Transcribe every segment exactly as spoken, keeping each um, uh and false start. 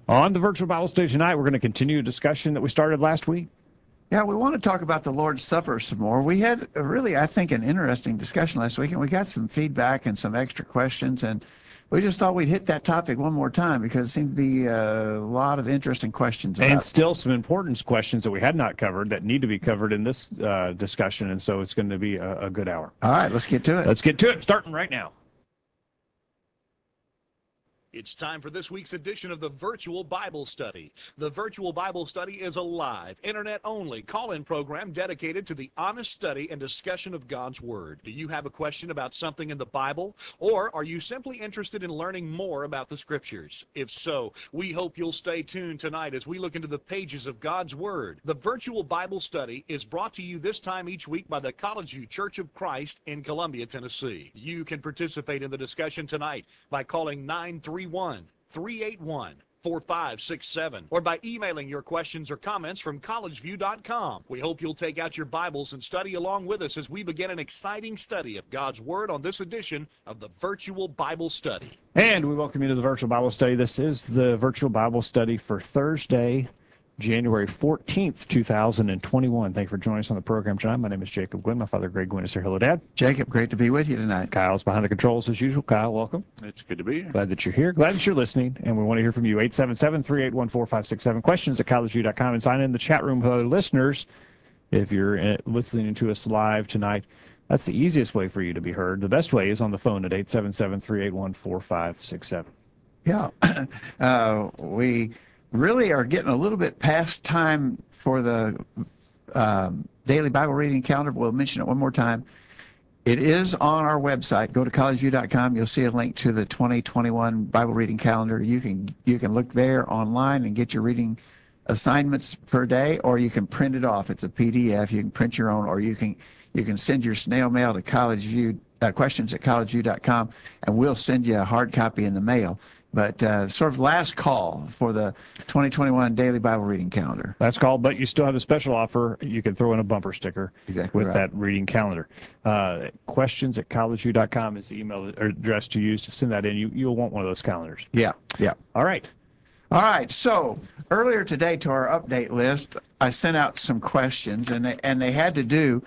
On the virtual Bible study tonight, we're going to continue a discussion that we started last week. Yeah, we want to talk about the Lord's Supper some more. We had a really, I think, an interesting discussion last week, and we got some feedback and some extra questions, and we just thought we'd hit that topic one more time because it seemed to be a lot of interesting questions about And it. still some important questions that we had not covered that need to be covered in this uh, discussion, and so it's going to be a, a good hour. All right, let's get to it. Let's get to it, starting right now. It's time for this week's edition of the Virtual Bible Study. The Virtual Bible Study is a live, internet-only call-in program dedicated to the honest study and discussion of God's Word. Do you have a question about something in the Bible, or are you simply interested in learning more about the Scriptures? If so, we hope you'll stay tuned tonight as we look into the pages of God's Word. The Virtual Bible Study is brought to you this time each week by the College View Church of Christ in Columbia, Tennessee. You can participate in the discussion tonight by calling nine three one, three eight one, four five six seven or by emailing your questions or comments from college view dot com. We hope you'll take out your Bibles and study along with us as we begin an exciting study of God's Word on this edition of the Virtual Bible Study. And we welcome you to the Virtual Bible Study. This is the Virtual Bible Study for Thursday, January fourteenth, two thousand twenty-one. Thank you for joining us on the program tonight. My name is Jacob Gwynn. My father, Greg Gwynn, is here. Hello, Dad. Jacob, great to be with you tonight. Kyle's behind the controls as usual. Kyle, welcome. It's good to be here. Glad that you're here. Glad that you're listening, and we want to hear from you. eight seven seven, three eight one, four five six seven. Questions at college view dot com, and sign in the chat room for other listeners. If you're uh, listening to us live tonight, that's the easiest way for you to be heard. The best way is on the phone at eight seven seven, three eight one, four five six seven. Yeah, uh, we really are getting a little bit past time for the um, daily Bible reading calendar. We'll mention it one more time. It is on our website. Go to college view dot com. You'll see a link to the twenty twenty-one Bible reading calendar. You can you can look there online and get your reading assignments per day, or you can print it off. It's a P D F. You can print your own, or you can you can send your snail mail to College View uh, questions at college view dot com, and we'll send you a hard copy in the mail. But uh, sort of last call for the twenty twenty-one Daily Bible Reading Calendar. That's called, but you still have a special offer. You can throw in a bumper sticker exactly with right. that reading calendar. Uh, questions at college view dot com is the email address to use to send that in. You, you'll want one of those calendars. Yeah, yeah. All right. All right, so earlier today to our update list, I sent out some questions, and they, and they had to do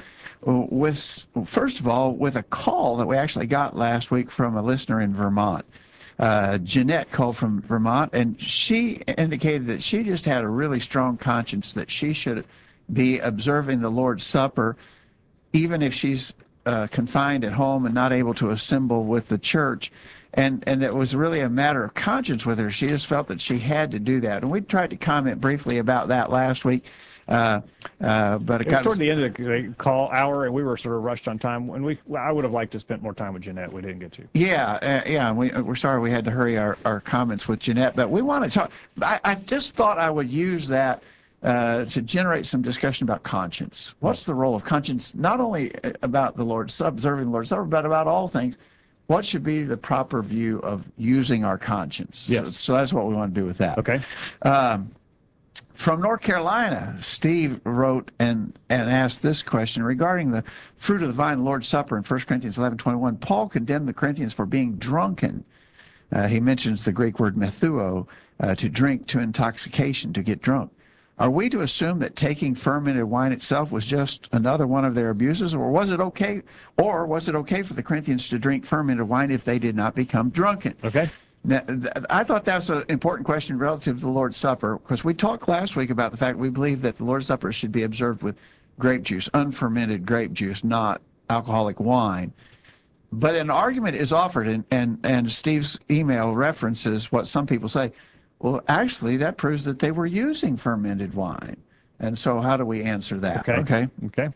with, first of all, with a call that we actually got last week from a listener in Vermont. Uh, Jeanette called from Vermont, and she indicated that she just had a really strong conscience that she should be observing the Lord's Supper, even if she's uh, confined at home and not able to assemble with the church. And and it was really a matter of conscience with her. She just felt that she had to do that. And we tried to comment briefly about that last week. Uh, uh, but it, it was got toward the end of the call hour, and we were sort of rushed on time. And we, I would have liked to spend more time with Jeanette. We didn't get to. Yeah, uh, yeah. We, we're sorry we had to hurry our, our comments with Jeanette, but we want to talk. I, I just thought I would use that uh, to generate some discussion about conscience. What's the role of conscience, not only about the Lord's observing the Lord's Supper, but about all things? What should be the proper view of using our conscience? Yes. So, so that's what we want to do with that. Okay. Um, From North Carolina, Steve wrote and, and asked this question regarding the fruit of the vine, Lord's Supper in First Corinthians eleven twenty-one. Paul condemned the Corinthians for being drunken. Uh, he mentions the Greek word methuo, uh, to drink to intoxication, to get drunk. Are we to assume that taking fermented wine itself was just another one of their abuses, or was it okay, or was it okay for the Corinthians to drink fermented wine if they did not become drunken? Okay. Now, I thought that's an important question relative to the Lord's Supper, because we talked last week about the fact we believe that the Lord's Supper should be observed with grape juice, unfermented grape juice, not alcoholic wine. But an argument is offered, and, and, and Steve's email references what some people say. Well, actually, that proves that they were using fermented wine. And so how do we answer that? Okay. Okay. Okay.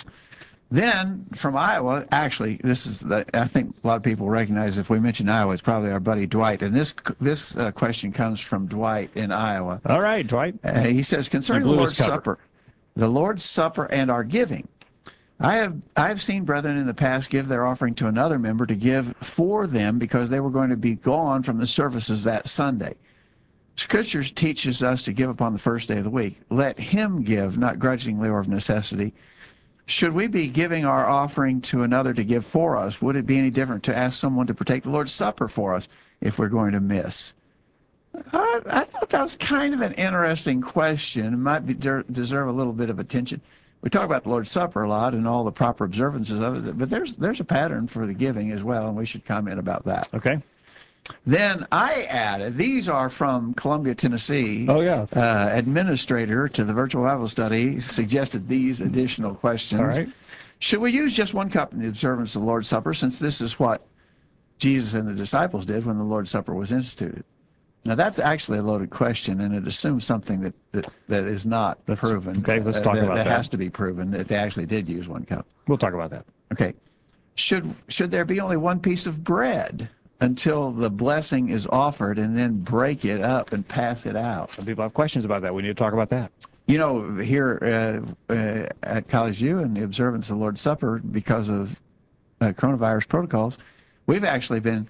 Then from Iowa, actually, this is the, I think a lot of people recognize if we mention Iowa, it's probably our buddy Dwight. And this this uh, question comes from Dwight in Iowa. All right, Dwight. Uh, he says, concerning the Lord's Supper, the Lord's Supper and our giving, I have I have seen brethren in the past give their offering to another member to give for them because they were going to be gone from the services that Sunday. Scriptures teaches us to give upon the first day of the week. Let him give, not grudgingly or of necessity. Should we be giving our offering to another to give for us? Would it be any different to ask someone to partake the Lord's Supper for us if we're going to miss? I, I thought that was kind of an interesting question. It might be, der, deserve a little bit of attention. We talk about the Lord's Supper a lot and all the proper observances of it, but there's there's a pattern for the giving as well, and we should comment about that. Okay. Then I added, these are from Columbia, Tennessee. Oh, yeah. Uh, administrator to the virtual Bible study suggested these additional questions. All right. Should we use just one cup in the observance of the Lord's Supper, since this is what Jesus and the disciples did when the Lord's Supper was instituted? Now, that's actually a loaded question, and it assumes something that, that, that is not That's, proven. Okay, let's uh, talk that, about that. That has to be proven that they actually did use one cup. We'll talk about that. Okay. Should, should there be only one piece of bread until the blessing is offered and then break it up and pass it out? Some people have questions about that. We need to talk about that. You know, here uh, uh, at College U and the observance of the Lord's Supper, because of uh, coronavirus protocols, we've actually been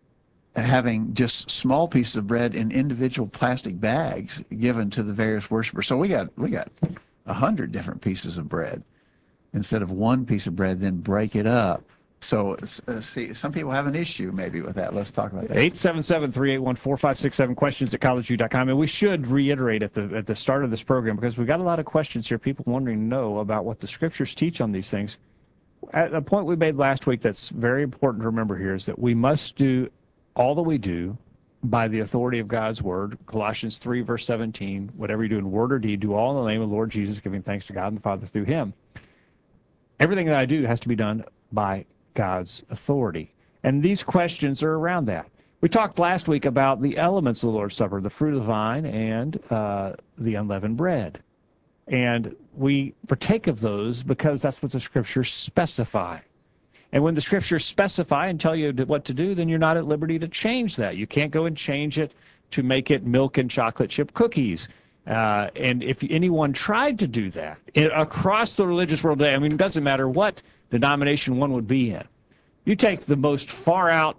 having just small pieces of bread in individual plastic bags given to the various worshipers. So we got we got a hundred different pieces of bread instead of one piece of bread, then break it up. So uh, see, some people have an issue maybe with that. Let's talk about that. eight seven seven, three eight one, four five six seven, questions at college u dot com. And we should reiterate at the at the start of this program, because we've got a lot of questions here, people wanting to know about what the scriptures teach on these things. At a point we made last week that's very important to remember here is that we must do all that we do by the authority of God's word. Colossians three, verse seventeen, whatever you do in word or deed, do all in the name of the Lord Jesus, giving thanks to God and the Father through him. Everything that I do has to be done by God's authority. And these questions are around that. We talked last week about the elements of the Lord's Supper, the fruit of the vine and uh, the unleavened bread. And we partake of those because that's what the scriptures specify. And when the scriptures specify and tell you what to do, then you're not at liberty to change that. You can't go and change it to make it milk and chocolate chip cookies. Uh, and if anyone tried to do that it, across the religious world today, I mean, it doesn't matter what denomination one would be in. You take the most far-out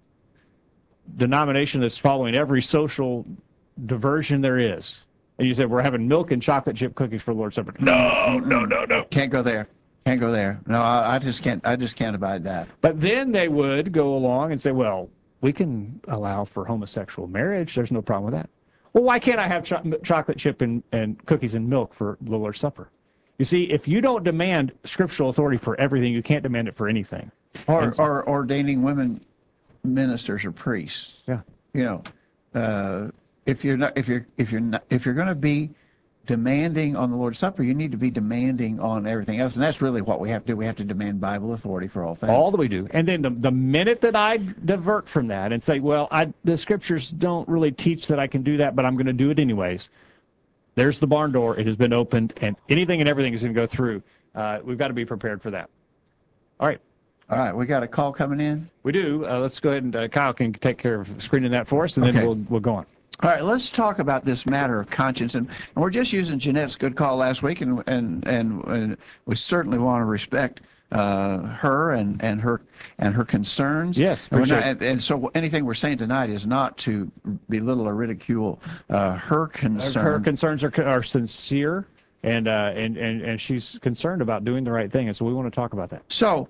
denomination that's following every social diversion there is, and you say, we're having milk and chocolate chip cookies for Lord's Supper. No, no, no, no. Can't go there. Can't go there. No, I, I just can't. I just can't abide that. But then they would go along and say, well, we can allow for homosexual marriage. There's no problem with that. Well, why can't I have cho- chocolate chip and, and cookies and milk for the Lord's Supper? You see, if you don't demand scriptural authority for everything, you can't demand it for anything. Or, or ordaining women ministers or priests. Yeah. You know, uh, if you're not, if you're, if you're not, if you're going to be demanding on the Lord's Supper, you need to be demanding on everything else, and that's really what we have to do. We have to demand Bible authority for all things. All that we do. And then the, the minute that I divert from that and say, well, I, the scriptures don't really teach that I can do that, but I'm going to do it anyways, there's the barn door. It has been opened, and anything and everything is going to go through. Uh, we've got to be prepared for that. All right. All right, we got a call coming in. We do. Uh, let's go ahead and uh, Kyle can take care of screening that for us, and then Okay. we'll we'll go on. All right, let's talk about this matter of conscience, and, and we're just using Jeanette's good call last week, and and and, and we certainly want to respect uh, her and, and her and her concerns. Yes, and, we're not, appreciate and, and so anything we're saying tonight is not to belittle or ridicule uh, her concern. Her concerns are are sincere, and uh, and and and she's concerned about doing the right thing, and so we want to talk about that. So,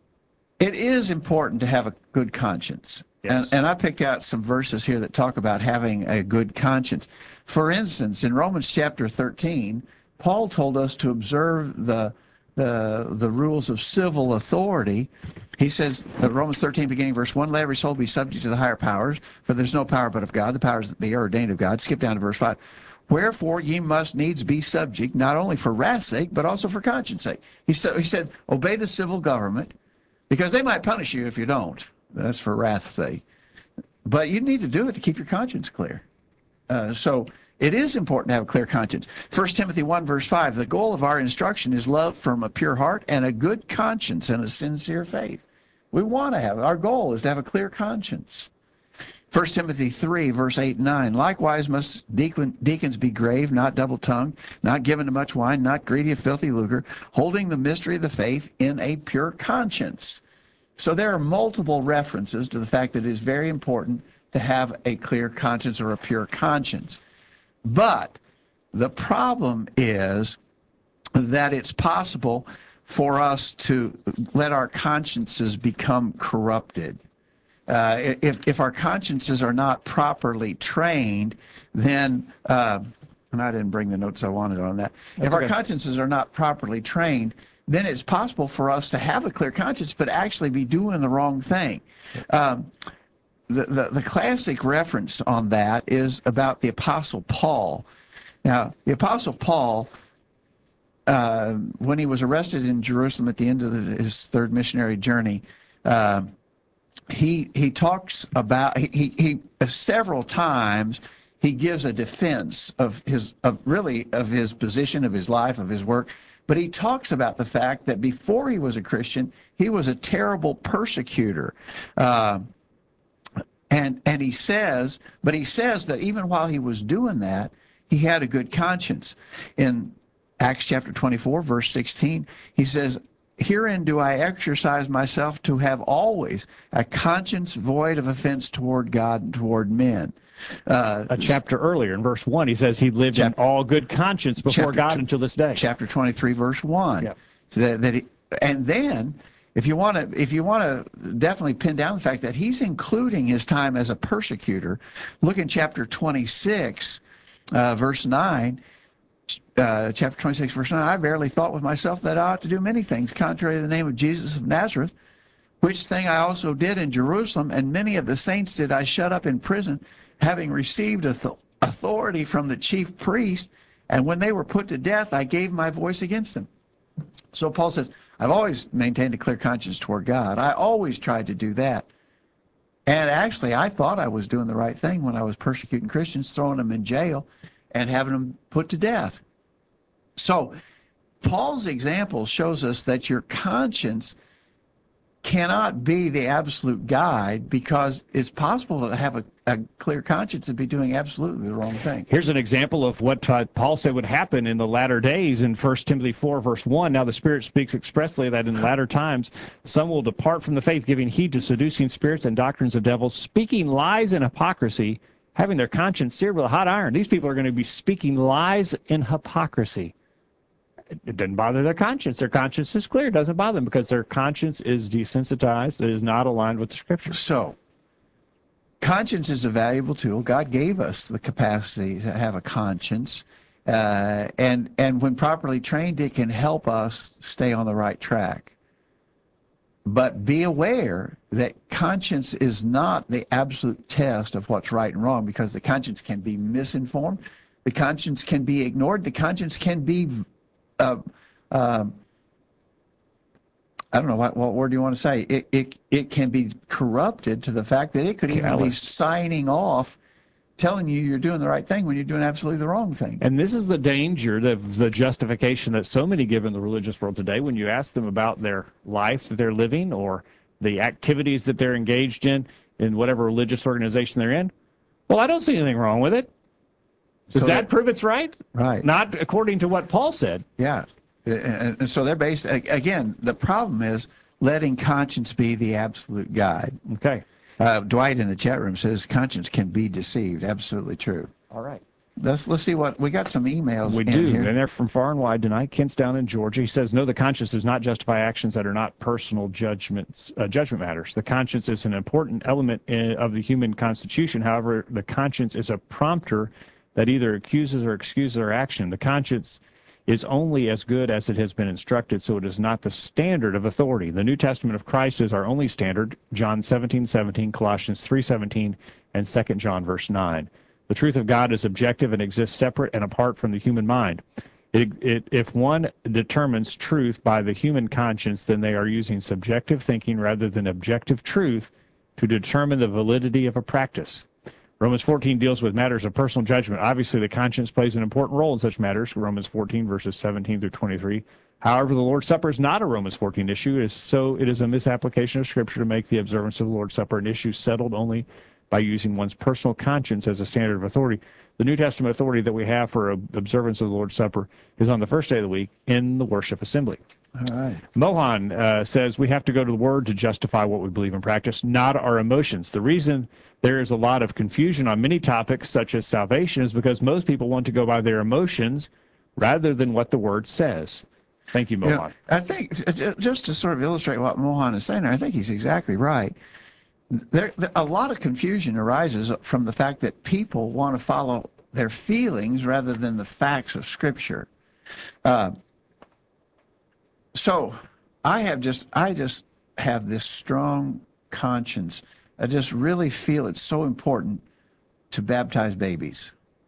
it is important to have a good conscience. Yes. And, and I picked out some verses here that talk about having a good conscience. For instance, in Romans chapter thirteen, Paul told us to observe the the, the rules of civil authority. He says, uh, Romans thirteen, beginning verse one, let every soul be subject to the higher powers, for there's no power but of God, the powers that be are ordained of God. Skip down to verse five. Wherefore ye must needs be subject, not only for wrath's sake, but also for conscience sake. He said, he said, obey the civil government, because they might punish you if you don't. That's for wrath's sake. But you need to do it to keep your conscience clear. Uh, so it is important to have a clear conscience. First Timothy one, verse five, the goal of our instruction is love from a pure heart and a good conscience and a sincere faith. We want to have, our goal is to have a clear conscience. First Timothy three, verse eight and nine, likewise must deacon, deacons be grave, not double-tongued, not given to much wine, not greedy of filthy lucre, holding the mystery of the faith in a pure conscience. So there are multiple references to the fact that it is very important to have a clear conscience or a pure conscience. But the problem is that it's possible for us to let our consciences become corrupted. Uh, if, if our consciences are not properly trained, then, uh, and I didn't bring the notes I wanted on that. That's if our okay. consciences are not properly trained, then it's possible for us to have a clear conscience, but actually be doing the wrong thing. Um, the, the, the classic reference on that is about the Apostle Paul. Now, the Apostle Paul, uh, when he was arrested in Jerusalem at the end of the, his third missionary journey, uh, he he talks about he, he he several times he gives a defense of his of really of his position, of his life, of his work, but he talks about the fact that before he was a Christian, he was a terrible persecutor. Uh, and and he says, but he says that even while he was doing that, he had a good conscience. In Acts chapter twenty-four, verse sixteen, he says, "Herein do I exercise myself to have always a conscience void of offense toward God and toward men." Uh, A chapter earlier, in verse one, he says he lived Chap- in all good conscience before chapter God tw- until this day. Chapter twenty-three, verse one. Yep. So that, that he, and then, if you want to, if you want to definitely pin down the fact that he's including his time as a persecutor, look in chapter twenty-six, uh, verse nine. Uh, chapter twenty-six, verse nine, "I verily thought with myself that I ought to do many things contrary to the name of Jesus of Nazareth, which thing I also did in Jerusalem, and many of the saints did I shut up in prison, having received authority from the chief priest, and when they were put to death, I gave my voice against them." So Paul says, I've always maintained a clear conscience toward God. I always tried to do that. And actually, I thought I was doing the right thing when I was persecuting Christians, throwing them in jail, and having them put to death. So Paul's example shows us that your conscience cannot be the absolute guide, because it's possible to have a, a clear conscience and be doing absolutely the wrong thing. Here's an example of what uh, Paul said would happen in the latter days in First Timothy four, verse one. "Now the Spirit speaks expressly that in latter times some will depart from the faith, giving heed to seducing spirits and doctrines of devils, speaking lies and hypocrisy, having their conscience seared with a hot iron." These people are going to be speaking lies and hypocrisy. It doesn't bother their conscience. Their conscience is clear. It doesn't bother them because their conscience is desensitized. It is not aligned with the Scriptures. So, conscience is a valuable tool. God gave us the capacity to have a conscience, uh, and and when properly trained, it can help us stay on the right track. But be aware that conscience is not the absolute test of what's right and wrong, because the conscience can be misinformed, the conscience can be ignored, the conscience can be Uh, uh, I don't know what, what word do you want to say. It, it it can be corrupted to the fact that it could even be Callous. signing off, telling you you're doing the right thing when you're doing absolutely the wrong thing. And this is the danger, the, the justification that so many give in the religious world today. When you ask them about their life that they're living or the activities that they're engaged in, in whatever religious organization they're in, well, I don't see anything wrong with it. Does So that, that- prove it's right? Right. Not according to what Paul said. Yeah. And, and so they're based, again, the problem is letting conscience be the absolute guide. Okay. Uh, Dwight in the chat room says conscience can be deceived. Absolutely true. All right. Let's let's see what we got. Some emails. We in do, here. and they're from far and wide tonight. Kent's down in Georgia. He says, "No, the conscience does not justify actions that are not personal judgments, uh, judgment matters. The conscience is an important element in, of the human constitution. However, the conscience is a prompter that either accuses or excuses our action. The conscience is only as good as it has been instructed, so it is not the standard of authority. The New Testament of Christ is our only standard, John seventeen seventeen, Colossians three seventeen, and Second John verse nine. The truth of God is objective and exists separate and apart from the human mind. It, it, if one determines truth by the human conscience, then they are using subjective thinking rather than objective truth to determine the validity of a practice. Romans fourteen deals with matters of personal judgment. Obviously, the conscience plays an important role in such matters, Romans fourteen, verses seventeen through twenty-three. However, the Lord's Supper is not a Romans fourteen issue, it is, so it is a misapplication of Scripture to make the observance of the Lord's Supper an issue settled only by using one's personal conscience as a standard of authority. The New Testament authority that we have for observance of the Lord's Supper is on the first day of the week in the worship assembly. All right. Mohan uh, says we have to go to the Word to justify what we believe in practice, not our emotions. The reason there is a lot of confusion on many topics, such as salvation, is because most people want to go by their emotions rather than what the Word says. Thank you, Mohan. Yeah, I think, just to sort of illustrate what Mohan is saying, I think he's exactly right. there, a lot of confusion arises from the fact that people want to follow their feelings rather than the facts of Scripture. Uh, so I have just, I just have this strong conscience. I just really feel it's so important to baptize babies.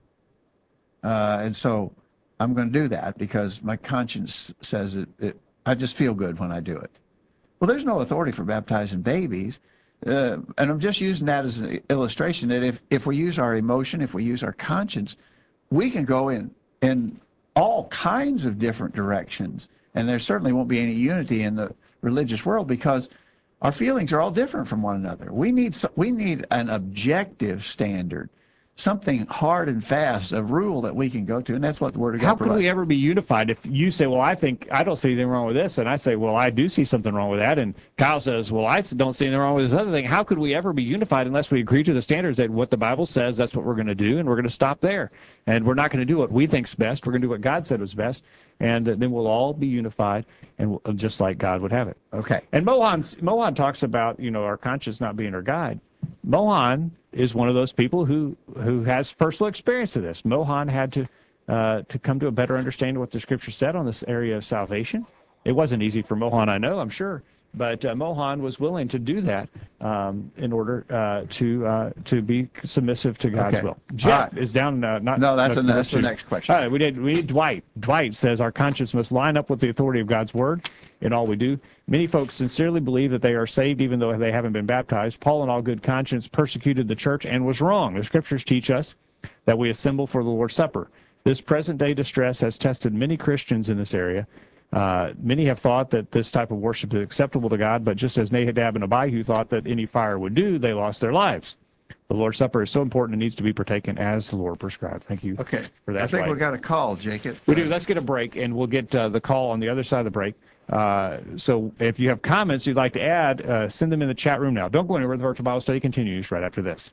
Uh, and so I'm going to do that because my conscience says it, it, I just feel good when I do it. Well, there's no authority for baptizing babies. Uh, and I'm just using that as an illustration that if, if we use our emotion, if we use our conscience, we can go in, in all kinds of different directions. And there certainly won't be any unity in the religious world because our feelings are all different from one another. We need, we need an objective standard, something hard and fast, a rule that we can go to, and that's what the Word of God How provides. can we ever be unified if you say, well, I think I don't see anything wrong with this, and I say, well, I do see something wrong with that, and Kyle says, well, I don't see anything wrong with this other thing. How could we ever be unified unless we agree to the standards that what the Bible says, that's what we're going to do, and we're going to stop there. And we're not going to do what we think's best. We're going to do what God said was best, and then we'll all be unified, and we'll, just like God would have it. Okay. And Mohan, Mohan talks about, you know, our conscience not being our guide. Mohan is one of those people who, who has personal experience of this. Mohan had to uh, to come to a better understanding of what the Scripture said on this area of salvation. It wasn't easy for Mohan, I know, I'm sure, but uh, Mohan was willing to do that um, in order uh, to uh, to be submissive to God's Okay. will. Jeff right. is down. Uh, not No, that's, not the, that's the two. next question. All right, we did. We need Dwight. Dwight says our conscience must line up with the authority of God's Word in all we do. Many folks sincerely believe that they are saved even though they haven't been baptized. Paul, in all good conscience, persecuted the church and was wrong. The Scriptures teach us that we assemble for the Lord's Supper. This present-day distress has tested many Christians in this area. Uh, many have thought that this type of worship is acceptable to God, but just as Nadab and Abihu thought that any fire would do, they lost their lives. The Lord's Supper is so important it needs to be partaken as the Lord prescribed. Thank you Okay. for that. I think Dwight. we got a call, Jacob. We do. Let's get a break, and we'll get uh, the call on the other side of the break. Uh, so if you have comments you'd like to add, uh, send them in the chat room now. Don't go anywhere. The Virtual Bible Study continues right after this.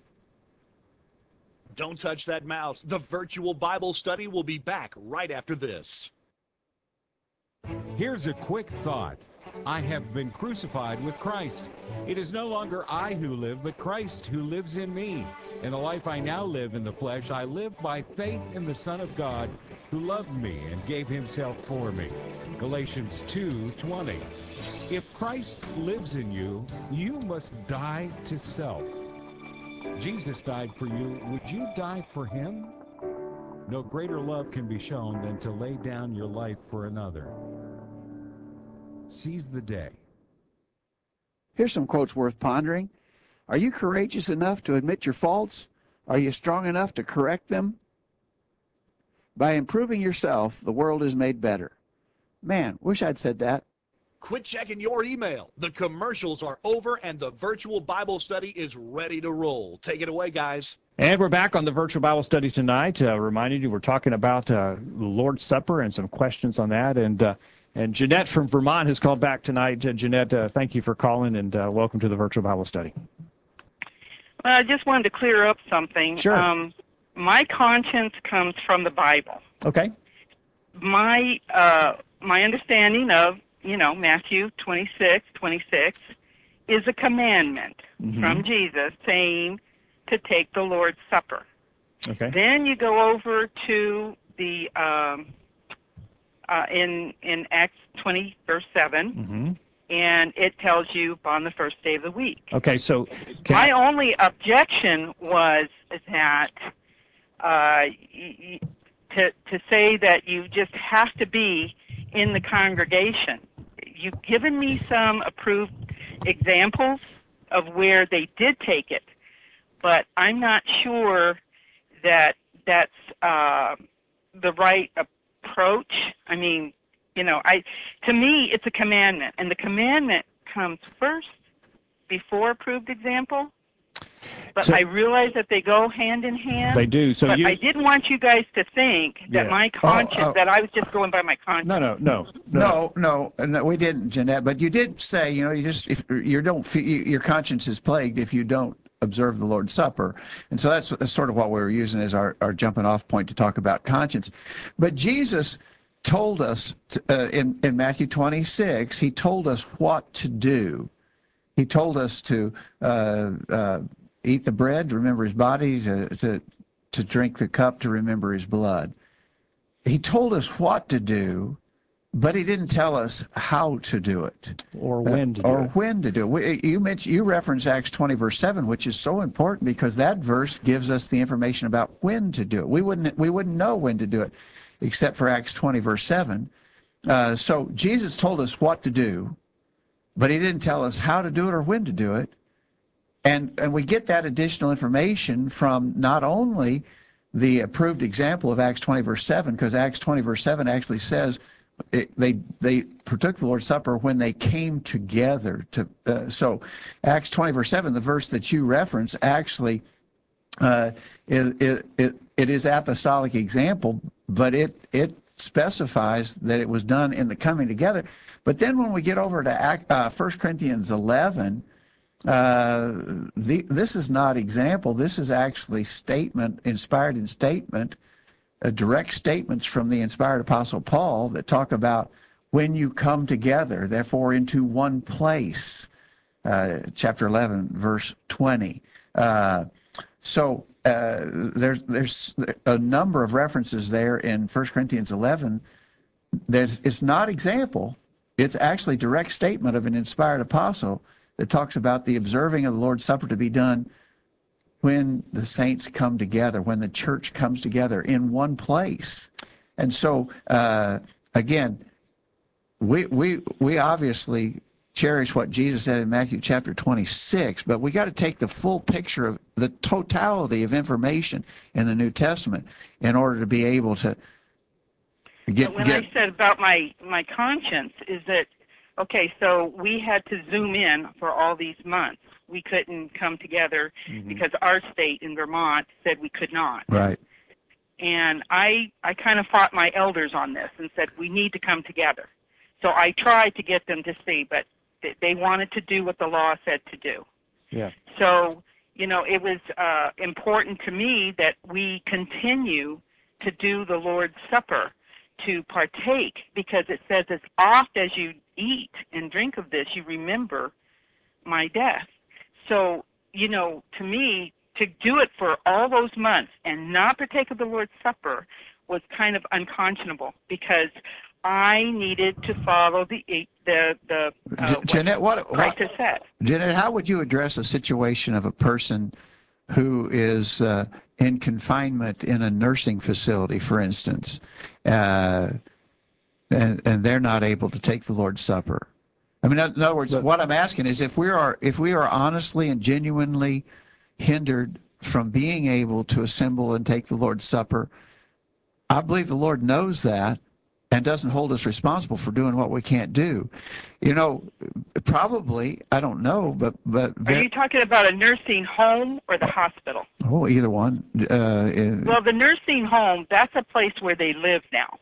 Don't touch that mouse. The virtual Bible study will be back right after this. Here's a quick thought. I have been crucified with Christ. It is no longer I who live, but Christ who lives in me. In the life I now live in the flesh, I live by faith in the Son of God who loved me and gave himself for me. Galatians two twenty. If Christ lives in you, you must die to self. Jesus died for you. Would you die for him? No greater love can be shown than to lay down your life for another. Seize the day. Here's some quotes worth pondering. Are you courageous enough to admit your faults? Are you strong enough to correct them? By improving yourself, the world is made better. Man, wish I'd said that. Quit checking your email. The commercials are over and the virtual Bible study is ready to roll. Take it away, guys. And we're back on the Virtual Bible Study tonight. Uh, reminding you, we're talking about uh, the Lord's Supper and some questions on that. And uh, and Jeanette from Vermont has called back tonight. Uh, Jeanette, uh, thank you for calling, and uh, welcome to the Virtual Bible Study. Well, I just wanted to clear up something. Sure. Um, my conscience comes from the Bible. Okay. My uh, my understanding of, you know, Matthew twenty-six twenty-six is a commandment Mm-hmm. from Jesus saying to take the Lord's Supper. Okay. Then you go over to the um, uh, in in Acts twenty verse seven, Mm-hmm. and it tells you on the first day of the week. Okay, so can My I- only objection was that uh, y- y- to to say that you just have to be in the congregation. You've given me some approved examples of where they did take it, but I'm not sure that that's uh, the right approach. I mean, you know, I to me it's a commandment, and the commandment comes first before approved example. But So- I realize that they go hand in hand. they do. So but you I didn't want you guys to think that Yeah. my conscience, oh. that I was just going by my conscience. no, no, no, No, no, no, we didn't, Jeanette. But you did say, you know, you just if you don't, fe- you- your conscience is plagued if you don't observe the Lord's Supper, and so that's, that's sort of what we were using as our, our jumping off point to talk about conscience. But Jesus told us to, uh, in in Matthew twenty-six, he told us what to do he told us to uh, uh, eat the bread to remember his body, to, to, to drink the cup to remember his blood. He told us what to do, but he didn't tell us how to do it. Or when to do uh, or it. when to do it. You mentioned, you referenced Acts twenty, verse seven, which is so important because that verse gives us the information about when to do it. We wouldn't, we wouldn't know when to do it except for Acts twenty, verse seven. Uh, so Jesus told us what to do, but he didn't tell us how to do it or when to do it. And, and we get that additional information from not only the approved example of Acts twenty, verse seven, because Acts twenty, verse seven actually says, It, they they partook the Lord's Supper when they came together. To uh, so, Acts twenty verse seven, the verse that you reference, actually, uh, it, it it it is apostolic example, but it it specifies that it was done in the coming together. But then when we get over to Act, uh, First Corinthians eleven, uh, the, this is not example. This is actually statement, inspired in statement. Uh, direct statements from the inspired Apostle Paul that talk about when you come together, therefore into one place, uh, chapter eleven, verse twenty. Uh, so uh, there's there's a number of references there in First Corinthians eleven. There's, it's not example. It's actually direct statement of an inspired apostle that talks about the observing of the Lord's Supper to be done when the saints come together, when the church comes together in one place. And so, uh, again, we, we, we obviously cherish what Jesus said in Matthew chapter twenty-six, but we got to take the full picture of the totality of information in the New Testament in order to be able to get... But when get, I said about my, my conscience is that, okay, so we had to zoom in for all these months. We couldn't come together mm-hmm. because our state in Vermont said we could not. Right. And I I kind of fought my elders on this and said we need to come together. So I tried to get them to see, but th- they wanted to do what the law said to do. Yeah. So, you know, it was uh, important to me that we continue to do the Lord's Supper, to partake, because it says as oft as you eat and drink of this, you remember my death. So, you know, to me, to do it for all those months and not partake of the Lord's Supper was kind of unconscionable because I needed to follow the the the uh, Jeanette, what, what Christ has said. Jeanette, how would you address a situation of a person who is uh, in confinement in a nursing facility, for instance, uh, and and they're not able to take the Lord's Supper? I mean, in other words, what I'm asking is if we are if we are honestly and genuinely hindered from being able to assemble and take the Lord's Supper, I believe the Lord knows that and doesn't hold us responsible for doing what we can't do. You know, probably, I don't know, but... but are you talking about a nursing home or the hospital? Oh, either one. Uh, well, the nursing home, that's a place where they live now.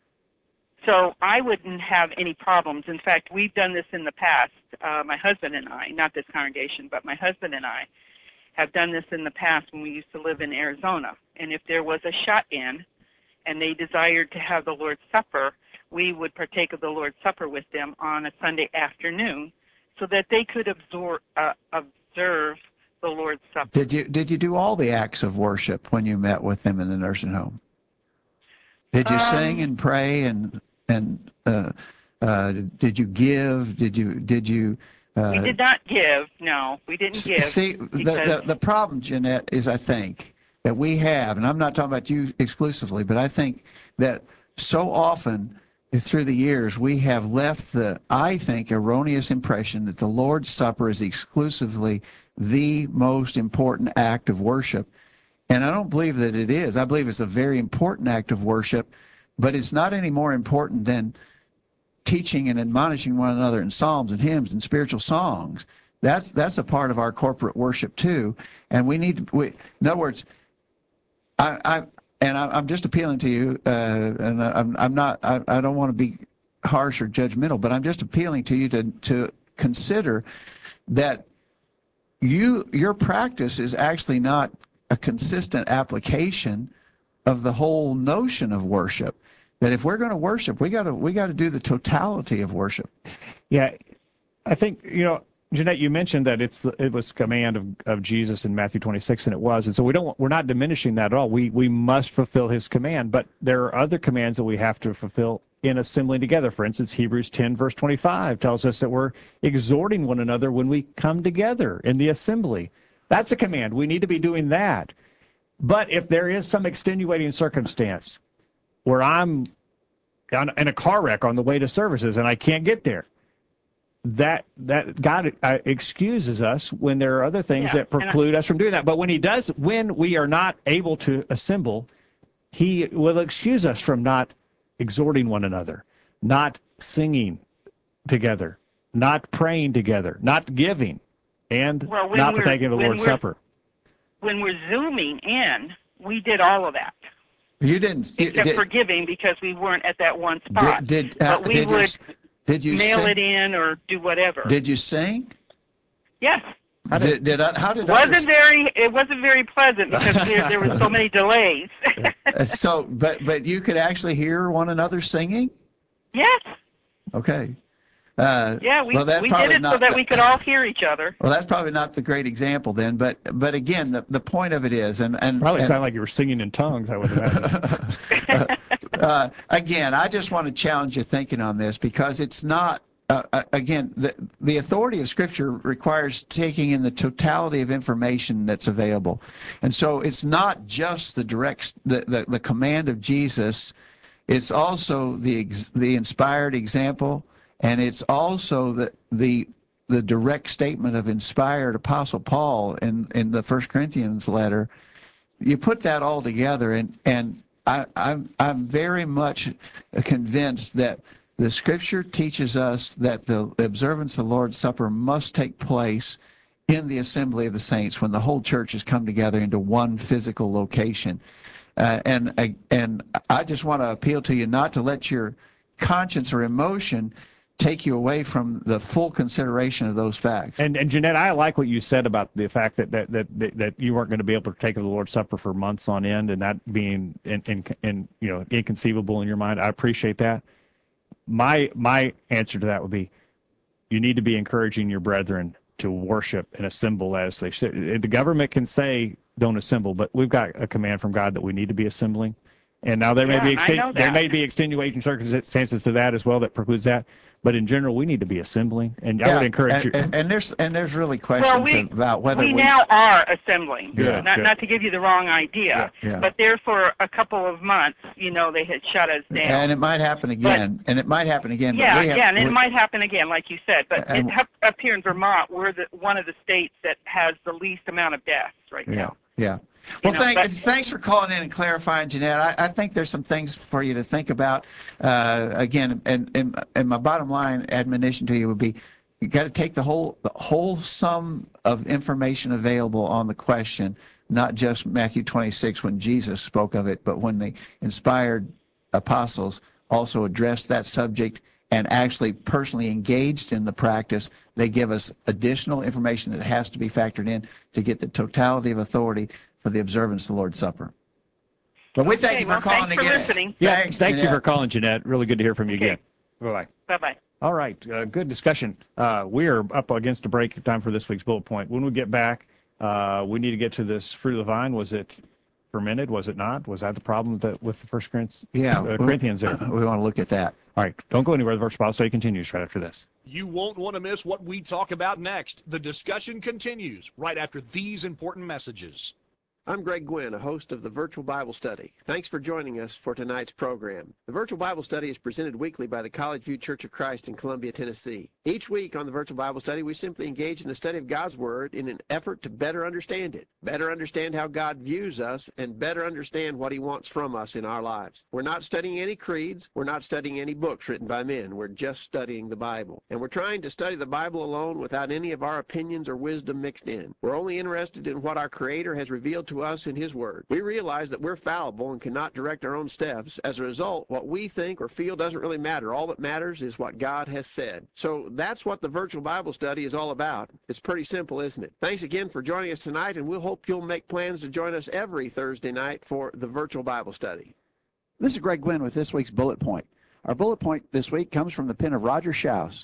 So I wouldn't have any problems. In fact, we've done this in the past. Uh, my husband and I, not this congregation, but my husband and I have done this in the past when we used to live in Arizona. And if there was a shut-in and they desired to have the Lord's Supper, we would partake of the Lord's Supper with them on a Sunday afternoon so that they could absorb, uh, observe the Lord's Supper. Did you, did you do all the acts of worship when you met with them in the nursing home? Did you um, sing and pray and... And uh, uh, did you give? Did you? Did you? Uh, we did not give. No, we didn't give. See, the, the the problem, Jeanette, is I think that we have, and I'm not talking about you exclusively, but I think that so often through the years we have left the, I think, erroneous impression that the Lord's Supper is exclusively the most important act of worship, and I don't believe that it is. I believe it's a very important act of worship. But it's not any more important than teaching and admonishing one another in psalms and hymns and spiritual songs. That's that's a part of our corporate worship too. And we need to, we, in other words, I, I and I, I'm just appealing to you, uh, and I'm I'm not I, I don't want to be harsh or judgmental, but I'm just appealing to you to to consider that you your practice is actually not a consistent application of the whole notion of worship. That if we're going to worship, we got to we got to do the totality of worship. Yeah, I think, you know, Jeanette, you mentioned that it's it was command of, of Jesus in Matthew twenty-six, and it was, and so we don't we're not diminishing that at all. We we must fulfill his command, but there are other commands that we have to fulfill in assembling together. For instance, Hebrews ten verse twenty-five tells us that we're exhorting one another when we come together in the assembly. That's a command. We need to be doing that. But if there is some extenuating circumstance where I'm on, in a car wreck on the way to services and I can't get there, that that God uh, excuses us when there are other things Yeah, that preclude us from doing that. But when he does, when we are not able to assemble, he will excuse us from not exhorting one another, not singing together, not praying together, not giving, and Well, when not we're- partaking of the when Lord's we're- Supper. When we're Zooming in, we did all of that, You didn't. you- except did, for giving because we weren't at that one spot. did, did, uh, but we did would you, did you mail sing? it in or do whatever. Did you sing? Yes. How did, did, I, how did It wasn't others- very. It wasn't very pleasant because there, there were so many delays. Uh, so, but but you could actually hear one another singing? Yes. Okay. Uh, Yeah, we well, that's we did probably it so not that the- we could all hear each other. Well, that's probably not the great example then, but but again, the, the point of it is, and and, Probably and sounded like you were singing in tongues, I would imagine. uh, again, I just want to challenge your thinking on this because it's not. Uh, uh, again, the the authority of Scripture requires taking in the totality of information that's available, and so it's not just the direct the the, the command of Jesus. It's also the ex, the inspired example, and it's also the the the direct statement of inspired Apostle Paul in in the First Corinthians letter. You put that all together, and and I, I'm I'm very much convinced that the Scripture teaches us that the observance of the Lord's Supper must take place in the assembly of the saints when the whole church has come together into one physical location. Uh, and and I just want to appeal to you not to let your conscience or emotion take you away from the full consideration of those facts. And and Jeanette, I like what you said about the fact that that that, that, that you weren't going to be able to take the Lord's Supper for months on end, and that being in, in, in you know inconceivable in your mind. I appreciate that. My my answer to that would be, you need to be encouraging your brethren to worship and assemble as they should. The government can say don't assemble, but we've got a command from God that we need to be assembling. And now there Yeah, may be I know exten- there that. may be extenuating circumstances to that as well that precludes that. But in general, we need to be assembling, and I would encourage and, you. And, and there's and there's really questions Well, we, about whether we we now are assembling. Good, not good. not to give you the wrong idea, Yeah, yeah. but there for a couple of months, you know, they had shut us down. and it might happen again, and it might happen again. yeah, but we have, yeah, and it we- might happen again, like you said. But And- it, up, up here in Vermont, we're the, one of the states that has the least amount of deaths right Yeah, now. yeah. Well, know, thank, but- thanks for calling in and clarifying, Jeanette. I, I think there's some things for you to think about. Uh, again, and, and and my bottom line admonition to you would be, you got to take the whole the whole sum of information available on the question, not just Matthew twenty-six when Jesus spoke of it, but when the inspired apostles also addressed that subject and actually personally engaged in the practice. They give us additional information that has to be factored in to get the totality of authority for the observance of the Lord's Supper. But we thank Okay, you for well, calling thanks for again. listening. Yeah, Thanks, thank you Jeanette. for calling, Jeanette. Really good to hear from you Okay. again. Bye-bye. Bye-bye. All right, uh, good discussion. Uh, we are up against a break time for this week's bullet point. When we get back, uh, we need to get to this fruit of the vine. Was it fermented? Was it not? Was that the problem that with the First Corinthians, Yeah, uh, Corinthians there? We want to look at that. All right, don't go anywhere. The Virtual Bible Study continues right after this. You won't want to miss what we talk about next. The discussion continues right after these important messages. I'm Greg Gwynn, a host of the Virtual Bible Study. Thanks for joining us for tonight's program. The Virtual Bible Study is presented weekly by the College View Church of Christ in Columbia, Tennessee. Each week on the Virtual Bible Study, we simply engage in a study of God's Word in an effort to better understand it, better understand how God views us, and better understand what He wants from us in our lives. We're not studying any creeds. We're not studying any books written by men. We're just studying the Bible. And we're trying to study the Bible alone without any of our opinions or wisdom mixed in. We're only interested in what our Creator has revealed to us in His Word. We realize that we're fallible and cannot direct our own steps. As a result, what we think or feel doesn't really matter. All that matters is what God has said. So that's what the Virtual Bible Study is all about. It's pretty simple, isn't it? Thanks again for joining us tonight, and we'll hope you'll make plans to join us every Thursday night for the Virtual Bible Study. This is Greg Gwynn with this week's bullet point. Our bullet point this week comes from the pen of Roger Schaus.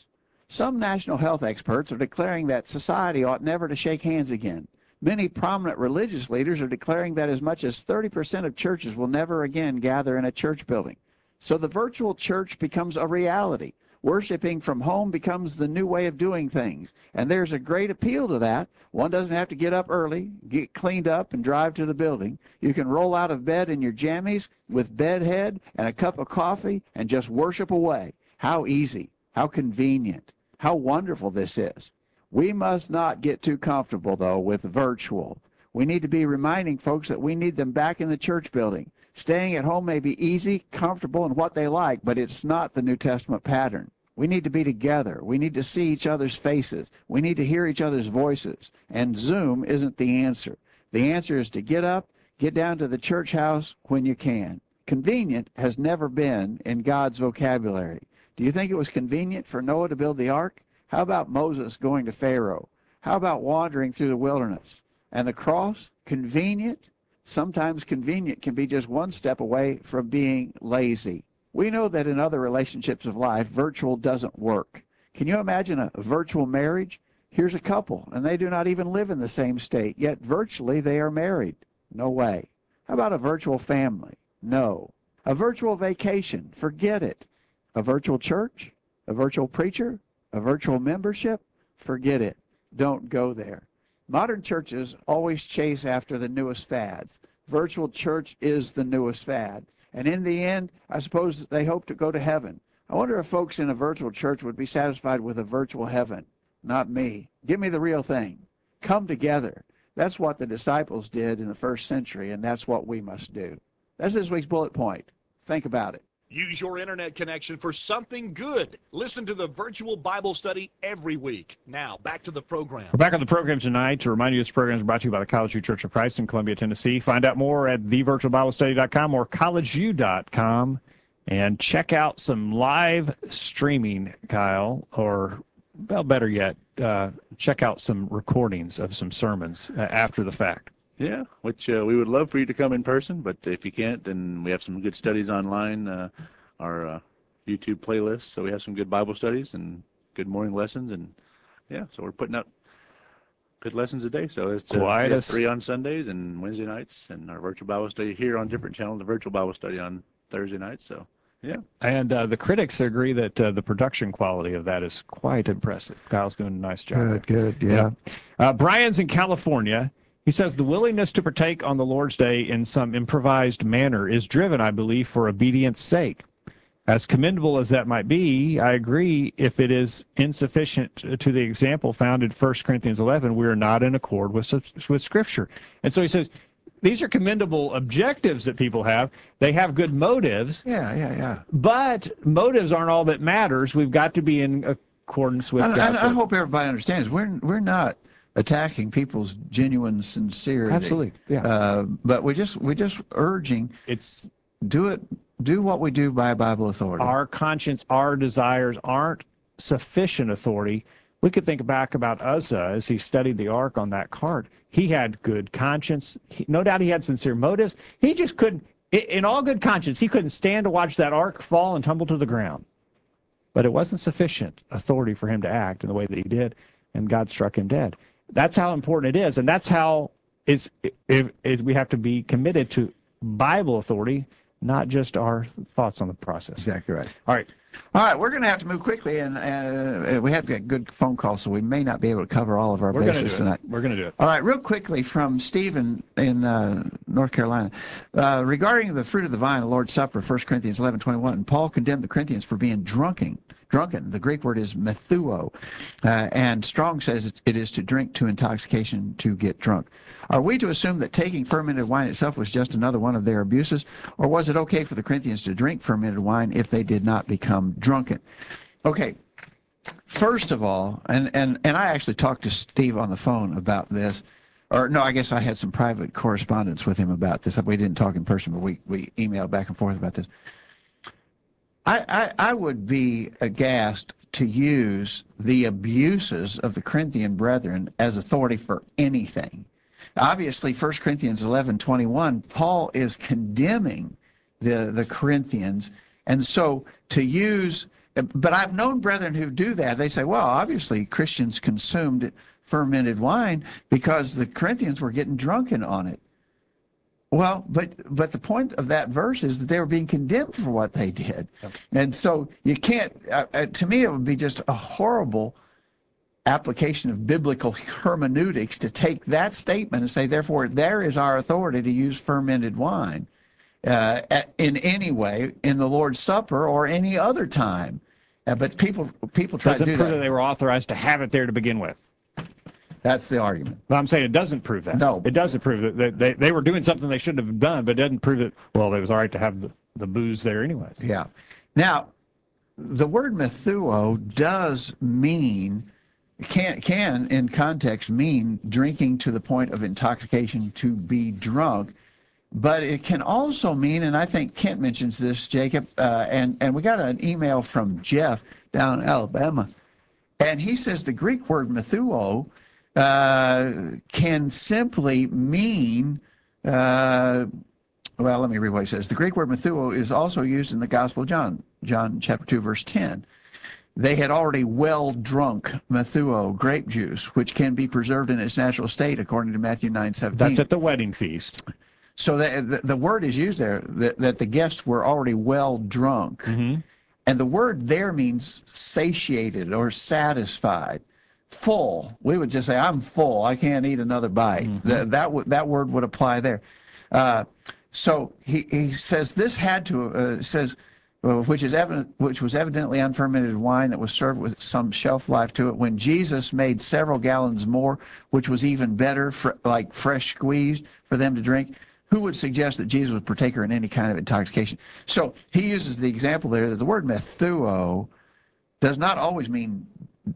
Some national health experts are declaring that society ought never to shake hands again. Many prominent religious leaders are declaring that as much as thirty percent of churches will never again gather in a church building. So the virtual church becomes a reality. Worshiping from home becomes the new way of doing things. And there's a great appeal to that. One doesn't have to get up early, get cleaned up, and drive to the building. You can roll out of bed in your jammies with bed head and a cup of coffee and just worship away. How easy, how convenient, how wonderful this is. We must not get too comfortable, though, with virtual. We need to be reminding folks that we need them back in the church building. Staying at home may be easy, comfortable, and what they like, but it's not the New Testament pattern. We need to be together. We need to see each other's faces. We need to hear each other's voices. And Zoom isn't the answer. The answer is to get up, get down to the church house when you can. Convenient has never been in God's vocabulary. Do you think it was convenient for Noah to build the ark? How about Moses going to Pharaoh? How about wandering through the wilderness? And the cross? Convenient? Sometimes convenient can be just one step away from being lazy. We know that in other relationships of life, virtual doesn't work. Can you imagine a virtual marriage? Here's a couple, and they do not even live in the same state, yet virtually they are married. No way. How about a virtual family? No. A virtual vacation? Forget it. A virtual church? A virtual preacher? A virtual membership? Forget it. Don't go there. Modern churches always chase after the newest fads. Virtual church is the newest fad. And in the end, I suppose they hope to go to heaven. I wonder if folks in a virtual church would be satisfied with a virtual heaven. Not me. Give me the real thing. Come together. That's what the disciples did in the first century, and that's what we must do. That's this week's bullet point. Think about it. Use your internet connection for something good. Listen to the virtual Bible study every week. Now, back to the program. We're back on the program tonight. To remind you, this program is brought to you by the College View Church of Christ in Columbia, Tennessee. Find out more at the virtual bible study dot com or college view dot com. And check out some live streaming, Kyle, or, well, better yet, uh, check out some recordings of some sermons uh, after the fact. Yeah, which uh, we would love for you to come in person, but if you can't, then we have some good studies online, uh, our uh, YouTube playlist. So we have some good Bible studies and good morning lessons, and yeah, so we're putting out good lessons a day. So it's uh, Quite we a have three on Sundays and Wednesday nights, and our virtual Bible study here on different channels, the virtual Bible study on Thursday nights. So yeah. And uh, the critics agree that uh, the production quality of that is quite impressive. Kyle's doing a nice job. Good, good, yeah. yeah. Uh, Brian's in California. He says the willingness to partake on the Lord's Day in some improvised manner is driven, I believe, for obedience sake. As commendable as that might be, I agree if it is insufficient to the example found in First Corinthians eleven, we are not in accord with, with Scripture. And so he says, these are commendable objectives that people have. They have good motives. Yeah, yeah, yeah. But motives aren't all that matters. We've got to be in accordance with And, God's and I word. hope everybody understands, we're, we're not attacking people's genuine sincerity. Absolutely, yeah. Uh, but we just we just urging It's do it do what we do by Bible authority. our conscience, our desires aren't sufficient authority. We could think back about Uzzah as he studied the ark on that cart. He had good conscience. He, no doubt he had sincere motives. He just couldn't, in all good conscience, he couldn't stand to watch that ark fall and tumble to the ground. But it wasn't sufficient authority for him to act in the way that he did, and God struck him dead. That's how important it is, and that's how is if, if we have to be committed to Bible authority, not just our thoughts on the process. Exactly right. All right. All right, we're going to have to move quickly, and uh, we have to get good phone calls, so we may not be able to cover all of our We're going to bases do tonight. it. We're going to do it. All right, real quickly from Stephen in uh, North Carolina. Uh, regarding the fruit of the vine, the Lord's Supper, First Corinthians eleven twenty-one, Paul condemned the Corinthians for being drunken. Drunken. The Greek word is methuo, uh, and Strong says it, it is to drink to intoxication to get drunk. Are we to assume that taking fermented wine itself was just another one of their abuses, or was it okay for the Corinthians to drink fermented wine if they did not become drunken? Okay, first of all, and, and, and I actually talked to Steve on the phone about this, or no, I guess I had some private correspondence with him about this. We didn't talk in person, but we, we emailed back and forth about this. I, I, I would be aghast to use the abuses of the Corinthian brethren as authority for anything. Obviously, First Corinthians eleven twenty-one, Paul is condemning the, the Corinthians And so to use, but I've known brethren who do that. They say, well, obviously Christians consumed fermented wine because the Corinthians were getting drunken on it. Well, but but the point of that verse is that they were being condemned for what they did. Yep. And so you can't, uh, uh, to me, it would be just a horrible application of biblical hermeneutics to take that statement and say, therefore, there is our authority to use fermented wine uh, at, in any way in the Lord's Supper or any other time. Uh, but people people try Doesn't to do prove that. that they were authorized to have it there to begin with. That's the argument. Well, I'm saying it doesn't prove that. No. It doesn't prove that they, they, they were doing something they shouldn't have done, but it doesn't prove that, well, it was all right to have the, the booze there anyways. Yeah. Now, the word methuo does mean, can, can in context mean drinking to the point of intoxication, to be drunk. But it can also mean, and I think Kent mentions this, Jacob, uh, and, and we got an email from Jeff down in Alabama, and he says the Greek word methuo Uh, can simply mean, uh, well, let me read what he says. The Greek word methuo is also used in the Gospel of John, John chapter two, verse ten. They had already well drunk methuo, grape juice, which can be preserved in its natural state, according to Matthew nine seventeen. That's at the wedding feast. So the, the, the word is used there, that, that the guests were already well drunk. Mm-hmm. And the word there means satiated or satisfied. Full. We would just say, I'm full. I can't eat another bite. Mm-hmm. That that, w- that word would apply there. Uh, so he, he says this had to, uh, says, uh, which is evident, which was evidently unfermented wine that was served with some shelf life to it. When Jesus made several gallons more, which was even better, for, like fresh squeezed, for them to drink, who would suggest that Jesus was a partaker in any kind of intoxication? So he uses the example there that the word methuo does not always mean